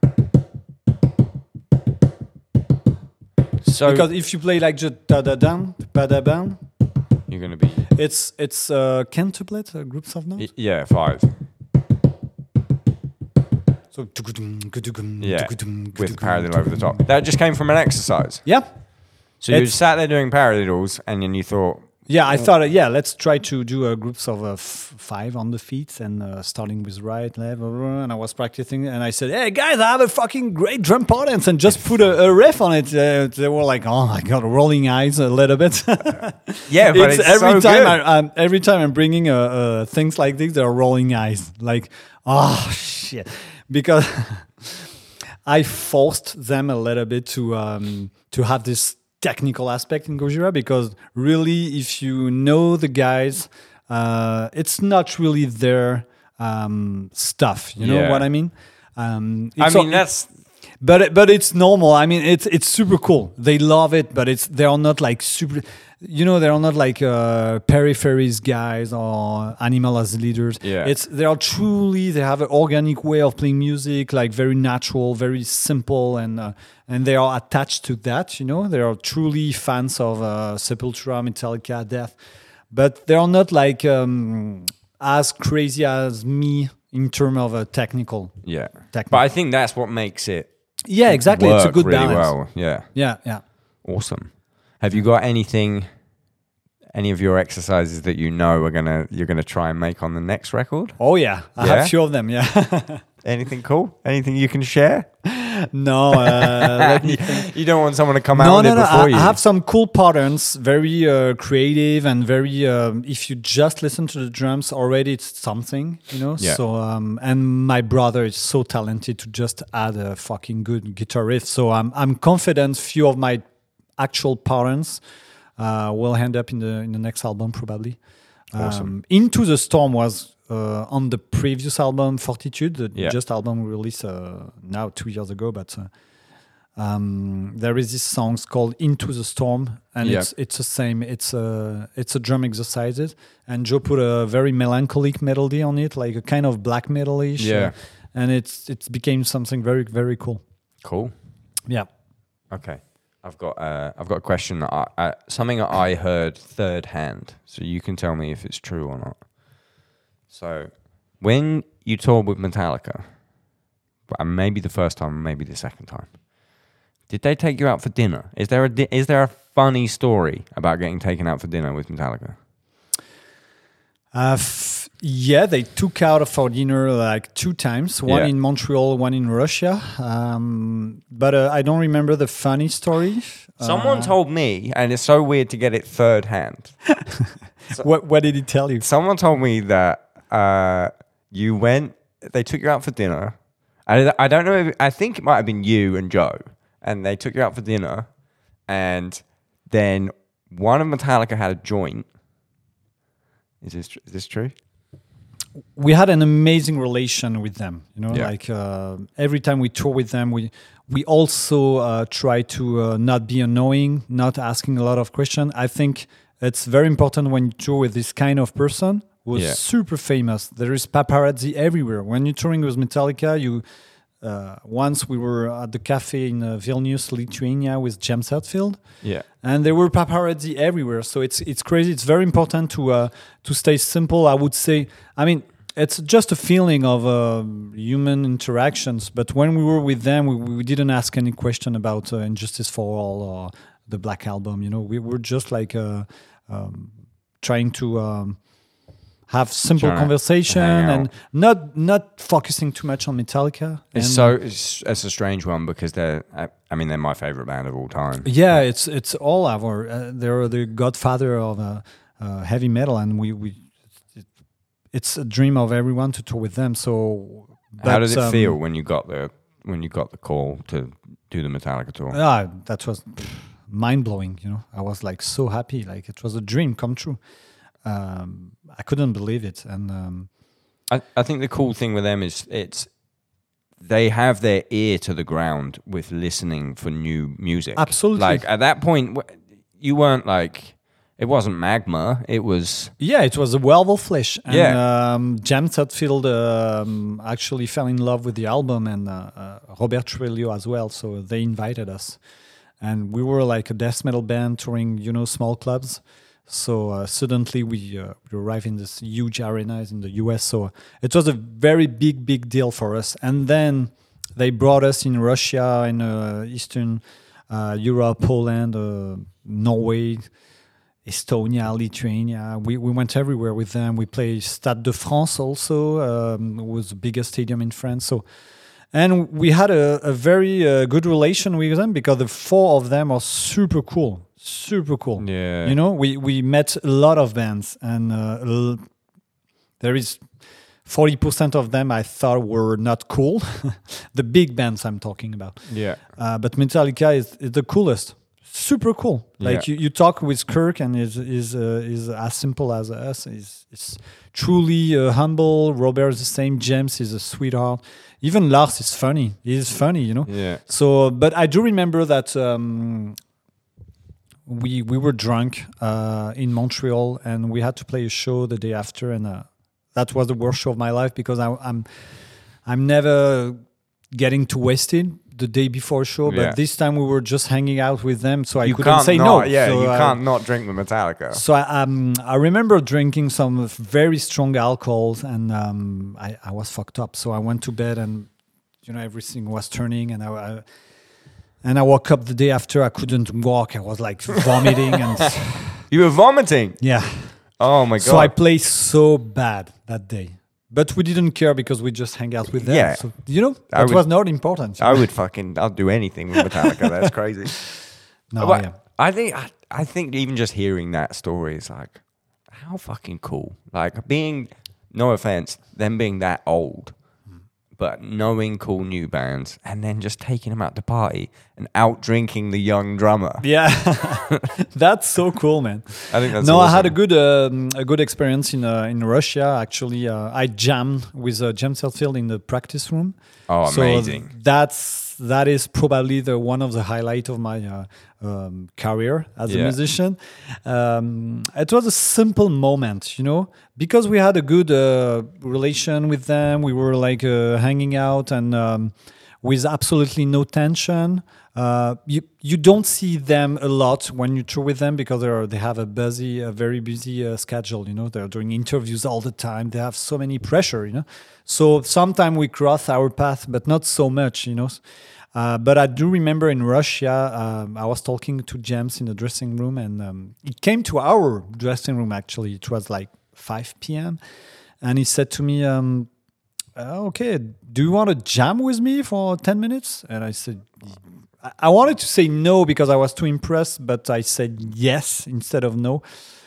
So
Because if you play like just da da dan, ba da ban,
you're going to be...
it's it's uh, quintuplet, uh, groups of notes.
y- Yeah, five.
So
Yeah, with paradiddle over the top. That just came from an exercise.
Yeah.
So you
It's-
sat there doing paradiddles, and then you thought,
Yeah, I thought, uh, yeah, let's try to do uh, groups of uh, f- five on the feet and uh, starting with right, left, blah, blah, blah, and I was practicing and I said, hey, guys, I have a fucking great drum pattern and just put a, a riff on it. Uh, they were like, oh my God, rolling eyes a little bit.
yeah, but it's,
every
so
time
good.
I, I'm, every time I'm bringing uh, uh, things like this, they're rolling eyes. Like, oh, shit. Because I forced them a little bit to um, to have this technical aspect in Gojira, because really, if you know the guys, uh, it's not really their um, stuff. You know
Yeah.
what I mean? Um,
I
it's
mean,
all-
that's
but it- but it's normal. I mean, it's it's super cool. They love it, but it's they are not like super. You know, they are not like uh, peripheries guys or animal as leaders.
Yeah.
It's they are truly they have an organic way of playing music, like very natural, very simple, and uh, and they are attached to that. You know, they are truly fans of uh, Sepultura, Metallica, Death, but they are not like um, as crazy as me in terms of a technical.
yeah.
Technical.
But I think that's what makes it
Yeah, exactly.
work
It's a good
really
balance.
well. Yeah,
Yeah, yeah.
awesome. Have you got anything, any of your exercises that you know are gonna you're gonna try and make on the next record?
Oh yeah, I
Yeah?
have a few of them. Yeah.
Anything cool? Anything you can share?
no, uh, let me think.
You don't want someone to come
No,
out with
no,
it
no.
before
I,
you.
I have some cool patterns, very uh, creative and very. Um, if you just listen to the drums, already it's something, you know.
Yeah.
So, um, and my brother is so talented to just add a fucking good guitar riff. So I'm I'm confident. Few of my actual patterns uh, will end up in the in the next album probably.
Awesome.
Um, Into the Storm was uh, on the previous album, Fortitude, the
Yeah.
just album we released uh, now two years ago. But uh, um, there is this song called Into the Storm, and
Yeah.
it's it's the same. It's a it's a drum exercises, and Joe put a very melancholic melody on it, like a kind of black metal-ish.
Yeah.
uh, and it's it's became something very very cool.
Cool.
Yeah.
Okay. I've got uh, I've got a question that I, uh, something that I heard third hand, so you can tell me if it's true or not. So, when you toured with Metallica, and maybe the first time, maybe the second time, did they take you out for dinner? Is there a di- is there a funny story about getting taken out for dinner with Metallica?
Uh, f- yeah, they took out for dinner like two times, one
Yeah.
in Montreal, one in Russia. Um, but uh, I don't remember the funny story.
Someone
Uh,
told me, and it's so weird to get it third hand.
what, what did he tell you?
Someone told me that uh, you went, they took you out for dinner. I, I don't know, if, I think it might have been you and Joe, and they took you out for dinner, and then one of Metallica had a joint. Is this, tr- is this true?
We had an amazing relation with them. You know,
Yeah.
like uh, every time we tour with them, we we also uh, try to uh, not be annoying, not asking a lot of questions. I think it's very important when you tour with this kind of person who's
Yeah.
super famous. There is paparazzi everywhere. When you're touring with Metallica, you uh, once we were at the cafe in uh, Vilnius, Lithuania, with James Hetfield.
Yeah.
And there were paparazzi everywhere, so it's it's crazy. It's very important to uh, to stay simple. I would say. I mean, it's just a feeling of uh, human interactions. But when we were with them, we, we didn't ask any question about uh, Injustice for All or the Black Album. You know, we were just like uh, um, trying to um, have simple
Trying to
conversation
hang out.
and not not focusing too much on Metallica.
It's
And-
so, it's, it's a strange one because they're, I, I mean, they're my favorite band of all time.
Yeah, it's it's all our. Uh, they're the godfather of uh, uh, heavy metal, and we we. It, it's a dream of everyone to tour with them. So,
How
but,
does it
um,
feel when you got the, when you got the call to do the Metallica tour?
Ah, that was mind blowing. You know, I was like so happy. Like it was a dream come true. Um, I couldn't believe it, and um,
I, I think the cool thing with them is it's they have their ear to the ground with listening for new music.
Absolutely.
Like at that point, w- you weren't like it wasn't Magma. It was
yeah, it was a Well of Flesh. And,
Yeah.
Um, James Hetfield um, actually fell in love with the album, and uh, uh, Robert Trujillo as well. So they invited us, and we were like a death metal band touring, you know, small clubs. So uh, suddenly we, uh, we arrived in this huge arenas in the U S. So it was a very big, big deal for us. And then they brought us in Russia, in uh, Eastern uh, Europe, Poland, uh, Norway, Estonia, Lithuania. We we went everywhere with them. We played Stade de France also, um, was the biggest stadium in France. So, and we had a, a very uh, good relation with them because the four of them are super cool. Super cool.
Yeah.
You know, we, we met a lot of bands, and uh, l- there is forty percent of them I thought were not cool. The big bands I'm talking about.
Yeah.
Uh, but Metallica is, is the coolest. Super cool. Like
Yeah.
you, you talk with Kirk, and is is uh, is as simple as us. Is is truly uh, humble. Robert is the same. James is a sweetheart. Even Lars is funny. He's funny, you know.
Yeah.
So, but I do remember that um, we we were drunk uh, in Montreal, and we had to play a show the day after, and uh, that was the worst show of my life because I, I'm I'm never getting too wasted the day before a show,
Yeah.
but this time we were just hanging out with them, so I
You
couldn't
can't
say
not,
no.
Yeah,
so
you
I-
can't not drink with Metallica.
So I, um, I remember drinking some very strong alcohols, and um, I, I was fucked up. So I went to bed, and you know everything was turning, and I, I and I woke up the day after. I couldn't walk. I was like vomiting, and
You were vomiting.
yeah.
Oh my god.
So I played so bad that day, but we didn't care because we just hang out with them.
Yeah.
So, you know
I
that
would-
was not important.
I would fucking. I'll do anything with Metallica. That's crazy.
no,
But
yeah.
I think. I, I think even just hearing that story is like, how fucking cool. Like being, no offense, them being that old, but knowing cool new bands and then just taking them out to party and out drinking the young drummer.
Yeah, that's so cool, man.
I think that's
no, I had a
awesome.
good um, a good experience in uh, in Russia. Actually, uh, I jammed with uh, James Hetfield in the practice room.
Oh,
So
amazing.
that's that is probably the one of the highlight of my uh, um, career as a
Yeah.
musician. Um, it was a simple moment, you know, because we had a good uh, relation with them. We were like uh, hanging out and um, with absolutely no tension. Uh, you you don't see them a lot when you tour with them because they are they have a busy, a very busy uh, schedule. You know, they're doing interviews all the time. They have so many pressure. You know, so sometimes we cross our path, but not so much. You know, uh, but I do remember in Russia, um, I was talking to James in the dressing room, and um, he came to our dressing room. Actually, it was like five p.m. and he said to me, um, uh, "Okay, do you want to jam with me for ten minutes?" And I said. I wanted to say no because I was too impressed, but I said yes instead of no.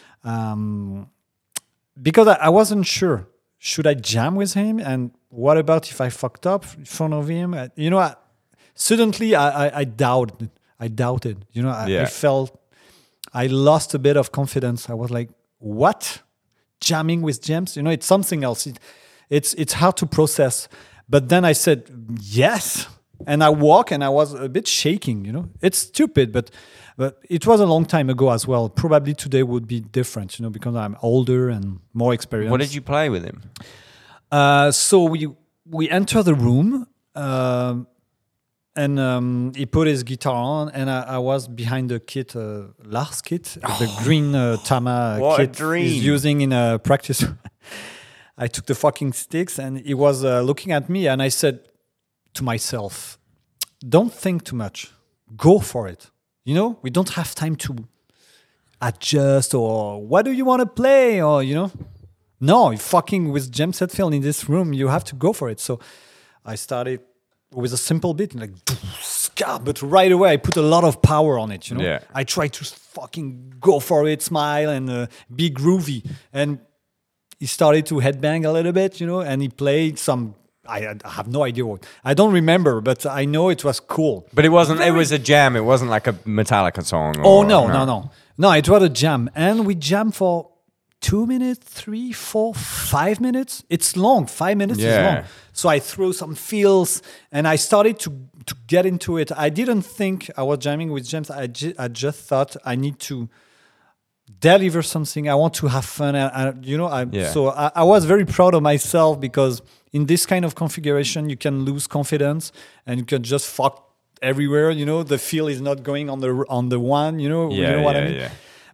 Um, because I, I wasn't sure. Should I jam with him? And what about if I fucked up in front of him? Uh, You know, I, suddenly I, I, I doubted. I doubted. You know, I, I
Yeah.
felt I lost a bit of confidence. I was like, what? Jamming with James? You know, it's something else. It, it's, it's hard to process. But then I said, yes. And I walk and I was a bit shaking, you know. It's stupid, but but it was a long time ago as well. Probably today would be different, you know, because I'm older and more experienced.
What did you play with him?
Uh, so we we enter the room, um, and um, he put his guitar on, and I, I was behind the kit, uh, Lars kit, the green uh, Tama
What a
kit
dream.
he's using in a practice. I took the fucking sticks, and he was uh, looking at me, and I said to myself, don't think too much. Go for it. You know, we don't have time to adjust or what do you want to play or, you know. No, you fucking with James Hetfield in this room, you have to go for it. So I started with a simple beat, like, but right away I put a lot of power on it, you know.
Yeah.
I tried to fucking go for it, smile and uh, be groovy. And he started to headbang a little bit, you know, and he played some, I, I have no idea what, I don't remember, but I know it was cool.
But it wasn't. It was a jam. It wasn't like a Metallica song. Or,
Oh, no, no, no. No, it was a jam. And we jammed for two minutes, three, four, five minutes. It's long. Five minutes
Yeah.
is long. So I threw some feels and I started to, to get into it. I didn't think I was jamming with James. I, ju- I just thought I need to deliver something. I want to have fun. I, I, you know, I,
Yeah.
so I, I was very proud of myself because in this kind of configuration, you can lose confidence and you can just fuck everywhere. You know, the feel is not going on the on the one. You know, you
Yeah,
know what
yeah,
I mean.
yeah.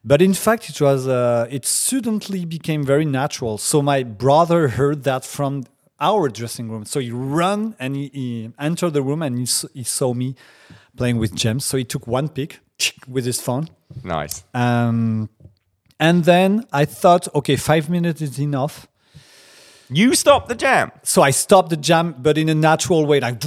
But in fact, it was uh, it suddenly became very natural. So my brother heard that from our dressing room. So he ran and he, he entered the room and he, s- he saw me playing with James. So he took one pic with his phone.
Nice.
Um, and then I thought, okay, five minutes is enough.
You stopped the jam.
So I stopped the jam, but in a natural way, like,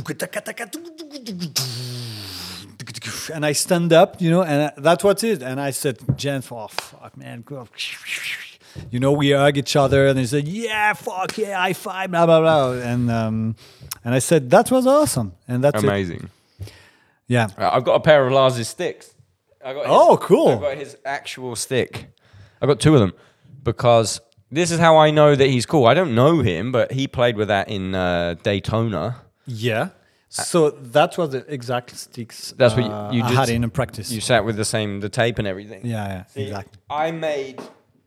and I stand up, you know, and that's what it is. And I said, James, oh fuck, man, go. You know, we hug each other, and he said, "Yeah, fuck yeah, high five, blah blah blah." And um, and I said, "That was awesome," and that's it.
Amazing.
Yeah.
Uh, I've got a pair of Lars's sticks. I got his,
Oh, cool.
I've got his actual stick. I've got two of them because this is how I know that he's cool. I don't know him, but he played with that in uh, Daytona.
Yeah. So that was the exact sticks.
That's what you-
uh,
you
I
did-
had in a practice.
You sat with the same, the tape and everything.
yeah, yeah,
See,
exactly.
I made,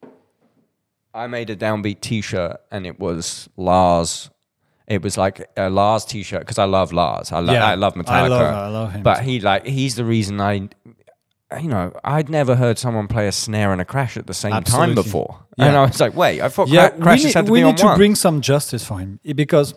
I made a Downbeat T-shirt, and it was Lars. It was like a Lars T-shirt because I love Lars. I, lo-
Yeah,
I love
I
Metallica.
love- I love him
But
too.
he like he's the reason I, you know, I'd never heard someone play a snare and a crash at the same time
Absolutely.
before,
Yeah.
and I was like, wait, I thought
Yeah,
cra- crashes
we need,
had to
we
be
need
on
to
one.
bring some justice for him I- because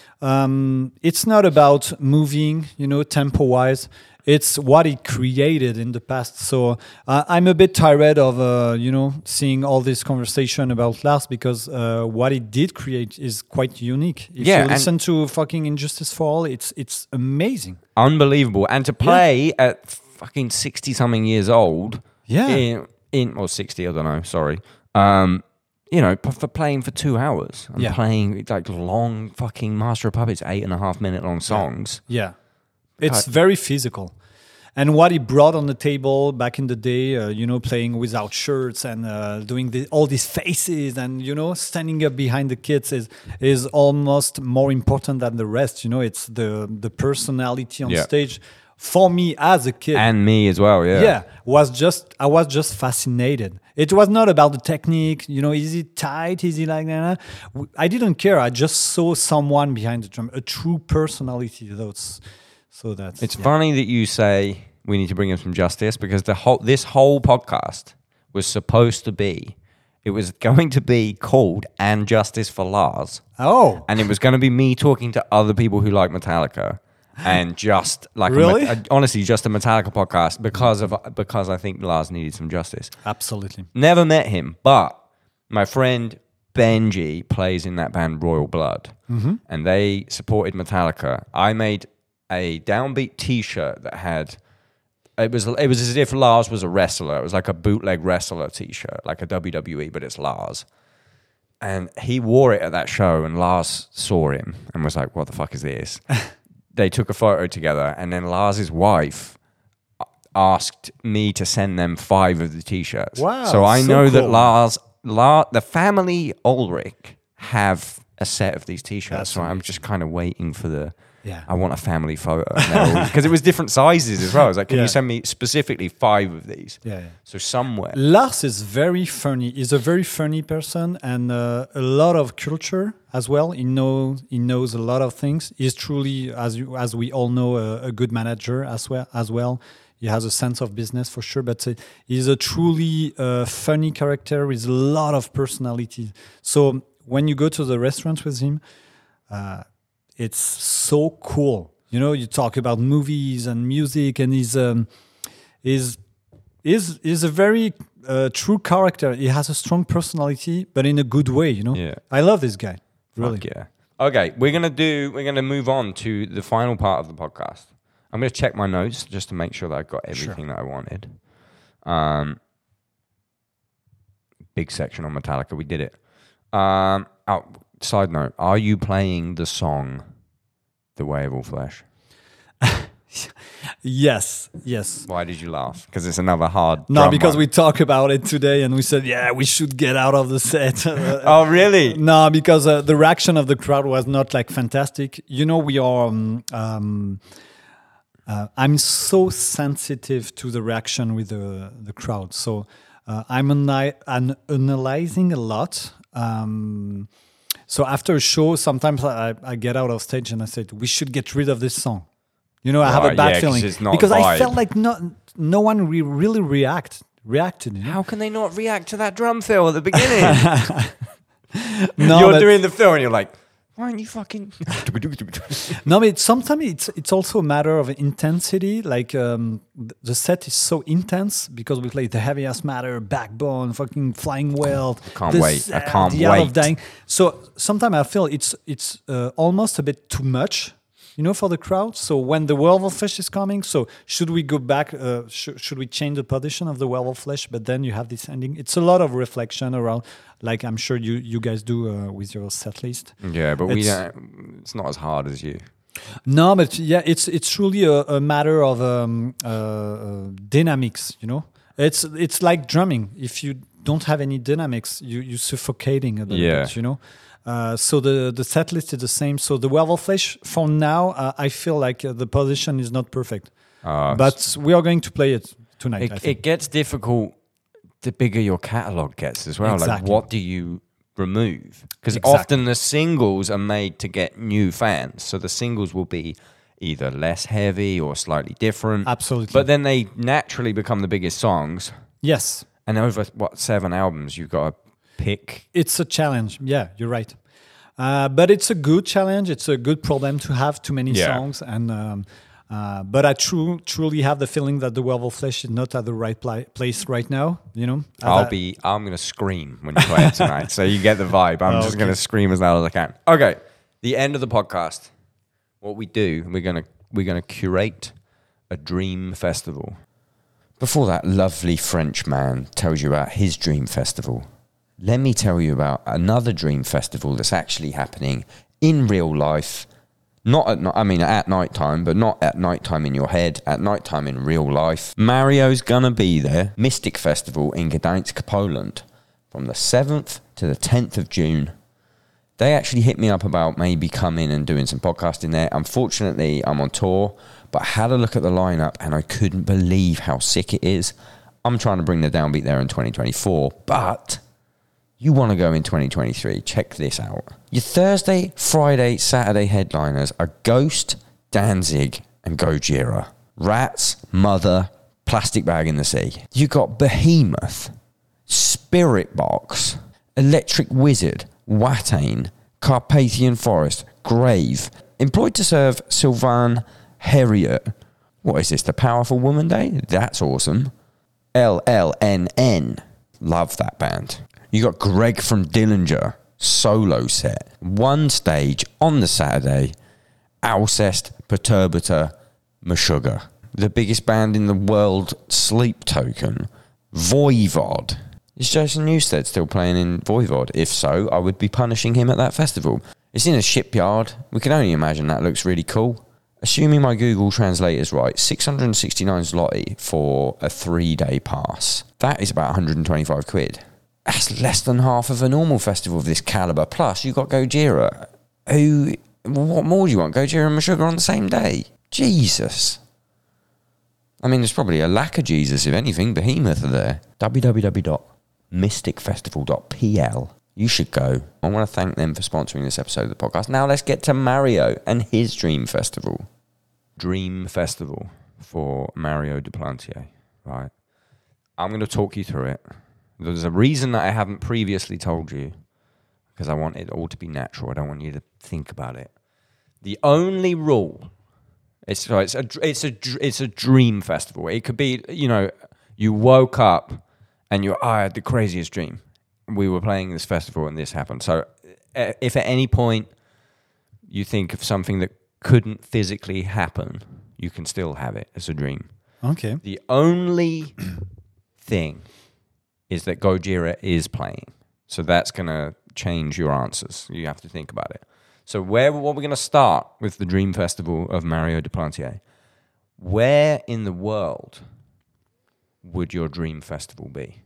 um, it's not about moving, you know, tempo-wise. It's what he created in the past. So uh, I'm a bit tired of, uh, you know, seeing all this conversation about Lars because uh, what he did create is quite unique. If
Yeah,
you
and-
listen to fucking Injustice for All, it's it's amazing.
Unbelievable, and to play at fucking sixty something years old.
Yeah.
In, in or sixty, I don't know. Sorry. Um, you know, p- for playing for two hours and
Yeah.
playing like long fucking Master of Puppets, eight and a half minute long songs.
Yeah, it's
Cut.
very physical. And what he brought on the table back in the day, uh, you know, playing without shirts and uh, doing the, all these faces and, you know, standing up behind the kids is is almost more important than the rest. You know, it's the the personality on
Yeah.
stage. For me as a kid,
And me as well, yeah.
yeah, was just I was just fascinated. It was not about the technique, you know, is it tight, is it like that? I didn't care. I just saw someone behind the drum, a true personality. Those, so that's
It's
yeah.
funny that you say we need to bring him some justice because the whole this whole podcast was supposed to be, it was going to be called And Justice for Lars.
Oh,
And it was going to be me talking to other people who like Metallica, and just like
Really?
a, a, honestly, just a Metallica podcast because of because I think Lars needed some justice.
absolutely.
Never met him, but my friend Benji plays in that band Royal Blood,
Mm-hmm.
and they supported Metallica. I made a Downbeat T-shirt that had. It was it was as if Lars was a wrestler. It was like a bootleg wrestler T-shirt, like a W W E, but it's Lars. And he wore it at that show, and Lars saw him and was like, "What the fuck is this?" They took a photo together, and then Lars's wife asked me to send them five of the T-shirts.
Wow,
So I
so
know that
cool.
Lars, Lars, the family Ulrich have a set of these T-shirts.
That's
so I'm just kind of waiting for the.
Yeah.
I want a family photo because it was different sizes as well. I was like, can
Yeah.
you send me specifically five of these?
Yeah, yeah.
So somewhere.
Lars is very funny. He's a very funny person and uh, a lot of culture as well. He knows he knows a lot of things. He's truly, as you, as we all know, a, a good manager as well. As well, he has a sense of business for sure. But uh, he's a truly uh, funny character with a lot of personality. So when you go to the restaurant with him, uh, it's so cool. You know, you talk about movies and music, and he's um, he's is is a very uh, true character. He has a strong personality, but in a good way. You know,
Yeah.
I love this guy. Really,
Fuck yeah. Okay, we're gonna do. We're gonna move on to the final part of the podcast. I'm gonna check my notes just to make sure that I got everything that I wanted. Um, big section on Metallica. We did it. Um, oh, side note: are you playing the song "The Way of All Flesh"?
yes, yes.
Why did you laugh? Because it's another hard.
No,
drum
because
one.
we talked about it today, and we said, yeah, we should get out of the set.
Oh, really?
No, because uh, the reaction of the crowd was not like fantastic. You know, we are. Um, um, uh, I'm so sensitive to the reaction with the the crowd. So uh, I'm ani- an- analyzing a lot. Um, so after a show, sometimes I, I get out of stage and I said, we should get rid of this song. You know, I have
Right,
a bad
yeah, 'cause
feeling
it's not
because I
vibe.
felt like no no one re- really react reacted. You know?
How can they not react to that drum fill at the beginning?
No,
you're
but-
doing the fill and you're like, why aren't you fucking...
No, but sometimes it's it's also a matter of intensity. Like um, th- the set is so intense because we play the heavy ass matter, backbone, fucking flying whale.
I can't
the
wait. I
s-
can't
the Art of
wait.
Dying. So sometimes I feel it's it's uh, almost a bit too much, you know, for the crowd. So when the werewolf flesh is coming, so should we go back? Uh, sh- should we change the position of the werewolf flesh? But then you have this ending. It's a lot of reflection around, like I'm sure you you guys do uh, with your set list.
Yeah, but we
It's-
don't... It's not as hard as you.
No, but yeah, it's it's truly a, a matter of um, uh, uh, dynamics. You know, it's it's like drumming. If you don't have any dynamics, you you're suffocating a little
Yeah.
bit. You know, uh, so the the set list is the same. So the werewolf flesh for now, uh, I feel like uh, the position is not perfect,
Uh,
but we are going to play it tonight. I
it,
think.
it gets difficult the bigger your catalogue gets as well. Like,
Exactly.
what do you remove? Because
Exactly.
often the singles are made to get new fans. So the singles will be either less heavy or slightly different.
Absolutely.
But then they naturally become the biggest songs.
Yes,
And over, what, seven albums, you've got to pick.
it's a challenge. Yeah, you're right. Uh, but it's a good challenge. It's a good problem to have too many
Yeah.
songs. And um, uh, but I true, truly have the feeling that the werewolf flesh is not at the right pla- place right now. You know,
I'll
Uh,
be, I'm going to scream when you play it tonight. So you get the vibe. I'm
Oh,
just
okay.
going to scream as loud as I can. Okay. The end of the podcast. What we do, we're going to, we're going to curate a dream festival. Before that lovely French man tells you about his dream festival, let me tell you about another dream festival that's actually happening in real life. Not at, I mean, at night time, but not at night time in your head, at night time in real life. Mario's gonna be there. Mystic Festival in Gdańsk, Poland, from the seventh to the tenth of June. They actually hit me up about maybe coming and doing some podcasting there. Unfortunately, I'm on tour, but I had a look at the lineup and I couldn't believe how sick it is. I'm trying to bring the downbeat there in twenty twenty-four, but you want to go in twenty twenty-three, check this out. Your Thursday, Friday, Saturday headliners are Ghost, Danzig, and Gojira. Rats, Mother, Plastic Bag in the Sea. You got Behemoth, Spirit Box, Electric Wizard, Watain, Carpathian Forest, Grave. Employed to serve Sylvain Herriot. What is this, the Powerful Woman Day? That's awesome. L L N N. Love that band. You got Greg from Dillinger, solo set. One stage on the Saturday. Alcest, Perturbator, Meshuggah. The biggest band in the world, Sleep Token. Voivod. Is Jason Newsted still playing in Voivod? If so, I would be punishing him at that festival. It's in a shipyard. We can only imagine that looks really cool. Assuming my Google Translate is right, six hundred sixty-nine zloty for a three-day pass. That is about one hundred twenty-five quid. That's less than half of a normal festival of this caliber. Plus, you got Gojira. Who? What more do you want? Gojira and Meshuggah on the same day? Jesus. I mean, there's probably a lack of Jesus, if anything. Behemoth are there. w w w dot mystic festival dot p l. You should go. I want to thank them for sponsoring this episode of the podcast. Now let's get to Mario and his Dream Festival. Dream Festival for Mario Duplantier, right? I'm going to talk you through it. There's a reason that I haven't previously told you, because I want it all to be natural. I don't want you to think about it. The only rule, it's so it's a it's a it's a dream festival. It could be, you know, you woke up and you oh, I had the craziest dream. We were playing this festival and this happened. So uh, if at any point you think of something that couldn't physically happen, you can still have it as a dream.
Okay.
The only thing is that Gojira is playing. So that's going to change your answers. You have to think about it. So where what we're going to start with the Dream Festival of Mario Duplantier. Where in the world would your dream festival be?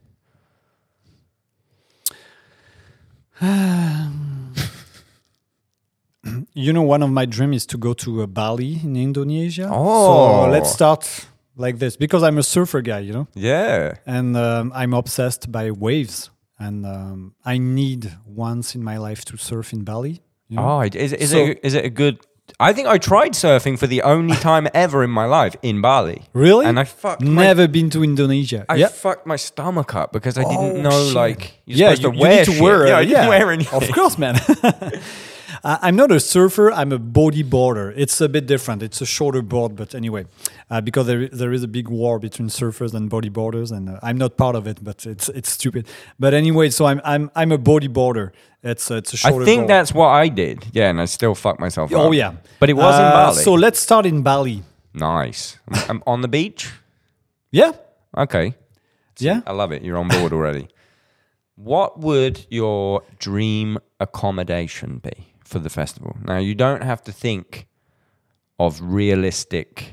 You know, one of my dreams is to go to uh, Bali in Indonesia.
Oh.
So let's start like this because I'm a surfer guy, you know,
Yeah.
and um, I'm obsessed by waves, and um, I need once in my life to surf in Bali. You know?
Oh, is, is,
So-
it is it a good I think I tried surfing for the only time ever in my life in Bali.
Really?
And I fucked
Never
my,
been to Indonesia.
I
yeah.
fucked my stomach up because I
Oh,
didn't know
shit.
like you're
yeah,
supposed
you,
to
you
wear
need to
shit.
wear.
yeah, I
uh,
didn't
yeah,
wear anything.
of course, man. I- I'm not a surfer. I'm a bodyboarder. It's a bit different. It's a shorter board, but anyway, uh, because there there is a big war between surfers and bodyboarders, and uh, I'm not part of it. But it's it's stupid. But anyway, so I'm I'm I'm a bodyboarder. It's uh, it's a
I
shorter.
think
board.
that's what I did. Yeah, and I still fucked myself up.
Oh yeah,
But it was in
Uh,
Bali.
So let's start in Bali.
Nice. I'm, I'm on the beach?
Yeah,
Okay.
yeah.
I love it. You're on board already. What would your dream accommodation be for the festival? Now, you don't have to think of realistic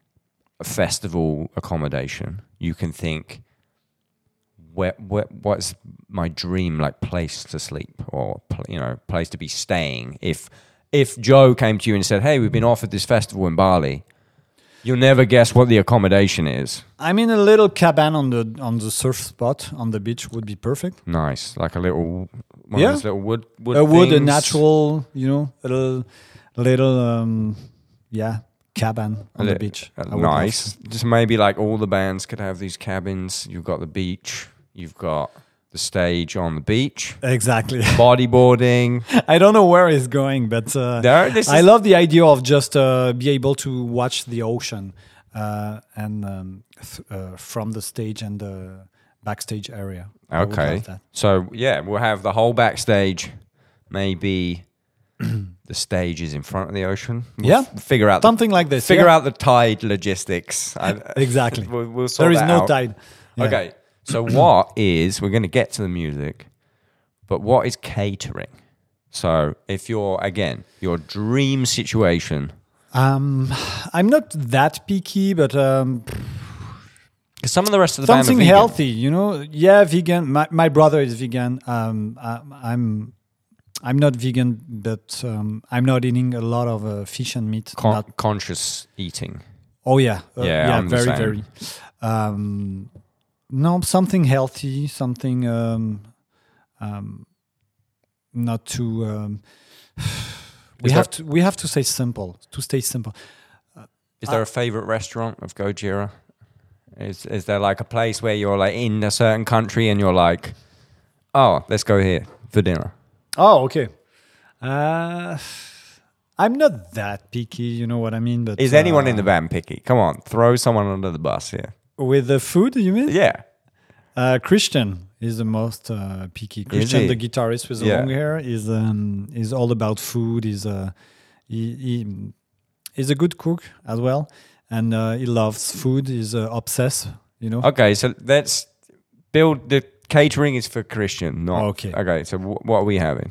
festival accommodation. You can think, where, where, what's my dream like place to sleep or you know place to be staying? If if Joe came to you and said, "Hey, we've been offered this festival in Bali," you'll never guess what the accommodation is.
I mean, a little cabin on the on the surf spot on the beach would be perfect.
Nice, like a little, one
Yeah.
of those little wood, wood
A wood, a
things.
natural, you know, a little, little, um, yeah, cabin on
li-
the beach.
uh,
I would love
nice. Just maybe like all the bands could have these cabins. You've got the beach. You've got the stage on the beach.
to. Exactly.
Bodyboarding.
I don't know where it's going, but uh,
No, this
I
is-
love the idea of just uh, be able to watch the ocean uh, and um, th- uh, from the stage and the backstage area. I would
Okay.
love that.
So yeah, we'll have the whole backstage. Maybe the stage is in front of the ocean. We'll
Yeah.
f- figure out
Something like this.
Figure
yeah.
out the tide logistics. I-
Exactly.
we'll, we'll sort
There is
that
no
out.
tide. Yeah.
Okay. So what is, we're going to get to the music, but what is catering? So if you're, again, your dream situation,
Um, I'm not that picky, but um,
'cause some of the rest of the band are
something
vegan.
healthy, you know. Yeah, vegan. My my brother is vegan. Um, I, I'm I'm not vegan, but um, I'm not eating a lot of uh, fish and meat.
Con-
Not-
conscious eating.
oh yeah, uh,
Yeah, I'm the
very
same.
very. Um, no, something healthy, something um, um, not too. Um, we
Is
have
there-
to we have to say simple to stay simple.
Is there a favorite restaurant of Gojira? Is is there like a place where you're like in a certain country and you're like, oh, let's go here for dinner?
Oh, okay. Uh, I'm not that picky, you know what I mean. But
Is anyone
uh,
in the band picky? Come on, throw someone under the bus here.
with the food? You mean?
Yeah.
Uh, Christian is the most uh, picky. Christian,
he?
the guitarist with the
Yeah.
long hair, is um, is all about food. Is uh, he, he is a good cook as well, and uh, he loves food. He's uh, obsessed. You know.
Okay, so let's build the catering is for Christian, not
Okay.
Okay, so w- what are we having?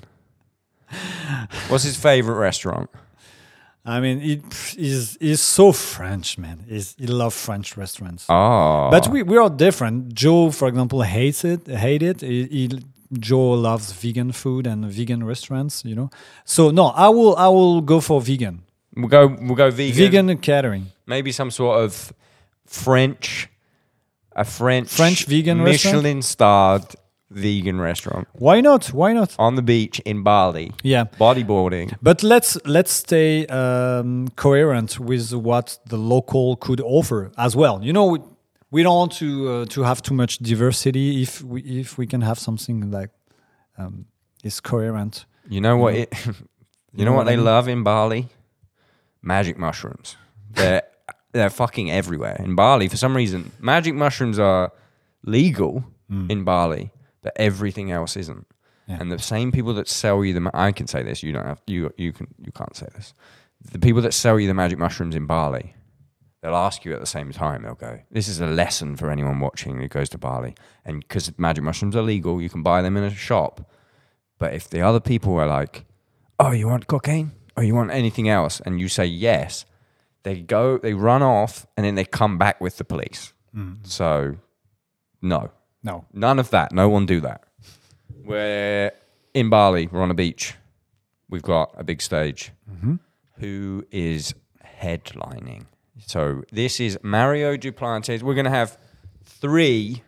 What's his favorite restaurant?
I mean, he is is so French, man. He's, he loves French restaurants.
Oh,
But we, we are different. Joe, for example, hates it. Hate it. He, he, Joe loves vegan food and vegan restaurants. You know. So no, I will I will go for vegan.
we'll go. We'll go vegan.
Vegan catering.
Maybe some sort of French, a French
French vegan restaurant?
Michelin starred vegan restaurant
Why not? Why not?
on the beach in Bali.
Yeah.
Bodyboarding.
But let's let's stay um, coherent with what the local could offer as well. You know, we, we don't want to uh, to have too much diversity. If we if we can have something like um, is coherent.
You know what?
You
It, you know
know
what
what I
they
mean?
love in Bali? Magic mushrooms. They're they're fucking everywhere in Bali. For some reason, magic mushrooms are legal in Bali, but everything else isn't.
Yeah.
And the same people that sell you the ma- I can say this. You don't have you you can you can't say this. The people that sell you the magic mushrooms in Bali, they'll ask you at the same time. They'll go, "This is a lesson for anyone watching who goes to Bali." And because magic mushrooms are legal, you can buy them in a shop. But if the other people are like, "Oh, you want cocaine? Or you want anything else?" and you say yes, they go, they run off, and then they come back with the police. So, no,
No.
none of that. No one do that. We're in Bali. We're on a beach. We've got a big stage. Who is headlining? So this is Mario Duplantis. We're going to have three.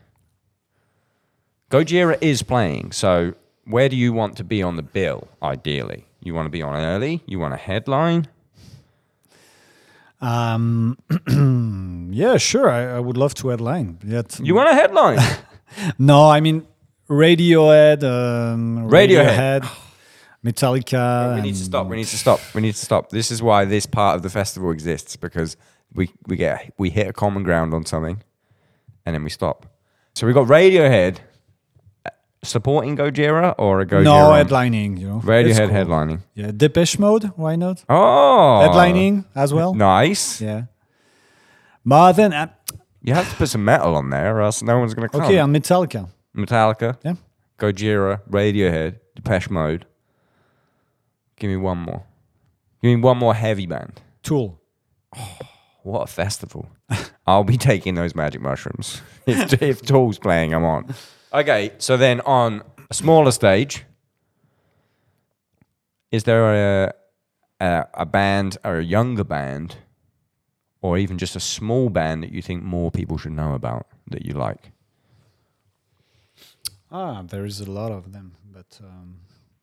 Gojira is playing. So where do you want to be on the bill, ideally? You want to be on early? You want a headline?
Um, yeah, sure. I, I would love to headline. Yet,
You want a headline?
no, I mean Radiohead, um,
Radiohead.
Metallica.
We need to
and-
stop. We need to stop. We need to stop. This is why this part of the festival exists, because we we get we hit a common ground on something, and then we stop. So we got Radiohead supporting Gojira or a Gojira?
No,
on-
headlining, you know.
Radiohead
It's cool.
headlining.
Yeah, Depeche Mode, why not?
Oh,
Headlining as well.
Nice.
Yeah. But then, uh,
You have to put some metal on there, or else no one's going to come.
okay, and Metallica.
Metallica,
Yeah.
Gojira, Radiohead, Depeche Mode. Give me one more. Give me one more heavy band.
Tool.
What a festival. I'll be taking those magic mushrooms. If, if Tool's playing, I'm on. Okay, so then on a smaller stage, is there a, a, a band or a younger band or even just a small band that you think more people should know about that you like?
Ah, there is a lot of them, but um,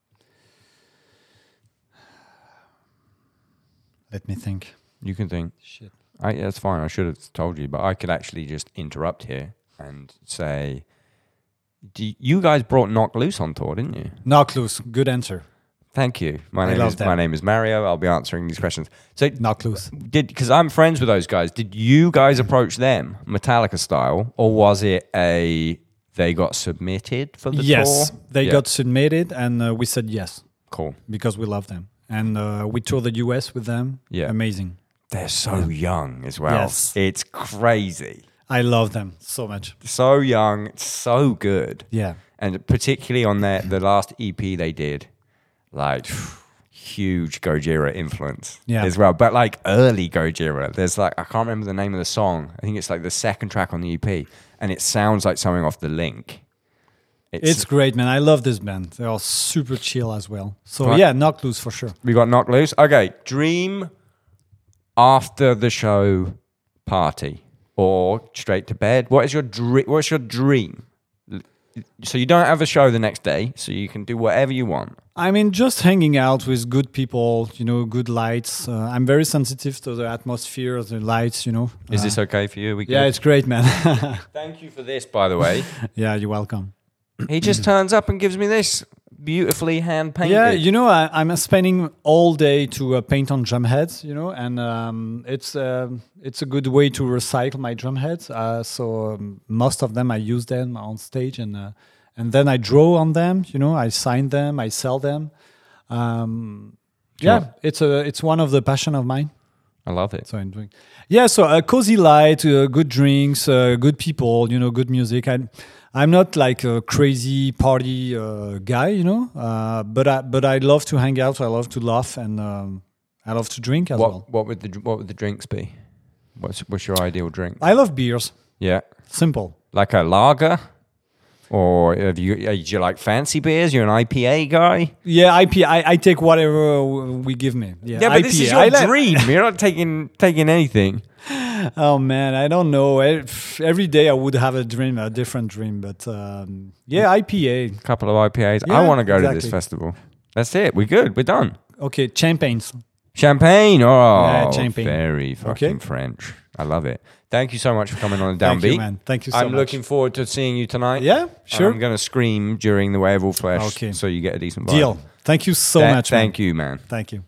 let me think.
You can think.
Shit.
I, that's fine. I should have told you, but I could actually just interrupt here and say, do you guys brought Knock Loose on tour, didn't you?
Knock Loose. Good answer.
Thank you. My
I
name
love
is
that.
my name is Mario. I'll be answering these questions. So
Knock Loose.
did because I'm friends with those guys. Did you guys approach them Metallica style, or was it a they got submitted for the
Yes,
tour?
they
Yeah.
got submitted, and uh, we said yes
Cool.
because we love them, and uh, we toured the U S with them.
Yeah.
Amazing.
They're so young as well.
Yes.
It's crazy.
I love them so much.
So young, so good.
Yeah.
And particularly on their the last E P they did, like huge Gojira influence
Yeah.
as well. But like early Gojira, there's like I can't remember the name of the song. I think it's like the second track on the E P, and it sounds like something off the Link.
It's great, man. I love this band. They are super chill as well. So
Right.
yeah, Knock Loose for sure.
We got Knock Loose. Okay, dream after the show party or straight to bed. What is your dream? What's your dream? So you don't have a show the next day, so you can do whatever you want.
I mean, just hanging out with good people, you know, good lights. Uh, I'm very sensitive to the atmosphere, the lights, you know.
Is
Uh,
this okay for you? We
Yeah,
good?
it's great, man.
Thank you for this, by the way.
Yeah, you're welcome.
He just turns up and gives me this beautifully hand painted.
Yeah, you know, I, I'm spending all day to uh, paint on drum heads, you know, and um, it's um it's a good way to recycle my drum heads. Uh, so um, most of them I use them on stage, and uh, and then I draw on them. You know, I sign them, I sell them. Um, yeah,
Sure.
it's a it's one of the passion of mine.
I love it.
So I'm doing. Yeah, so a cozy light, uh, good drinks, uh, good people, you know, good music. I, I'm not like a crazy party uh, guy, you know, uh, but I but I love to hang out. I love to laugh, and um, I love to drink as
What
well.
what would the what would the drinks be? What's what's your ideal drink?
I love beers.
Yeah,
Simple.
like a lager, or have you uh, do you like fancy beers? You're an I P A guy.
Yeah, I P A. I, I take whatever we give me. Yeah,
Yeah, but
I P A.
this is your
I like-
dream. You're not taking taking anything.
Oh man, I don't know. Eh, Every day I would have a dream, a different dream. But um, yeah, I P A.
Couple of I P As. I
Yeah,
want to go to this
exactly.
festival. That's it. We're good. We're done.
Okay, champagnes.
Champagne. Oh,
Yeah, champagne.
very fucking
Okay.
French. I love it. Thank you so much for coming on the
Thank
Downbeat.
you, man. Thank you so
I'm
much.
looking forward to seeing you tonight.
Yeah,
And
sure.
I'm going to scream during the Wave All Flesh
Okay.
so you get a decent vibe.
Deal. Thank you so
Th-
much, man.
Thank you, man.
Thank you.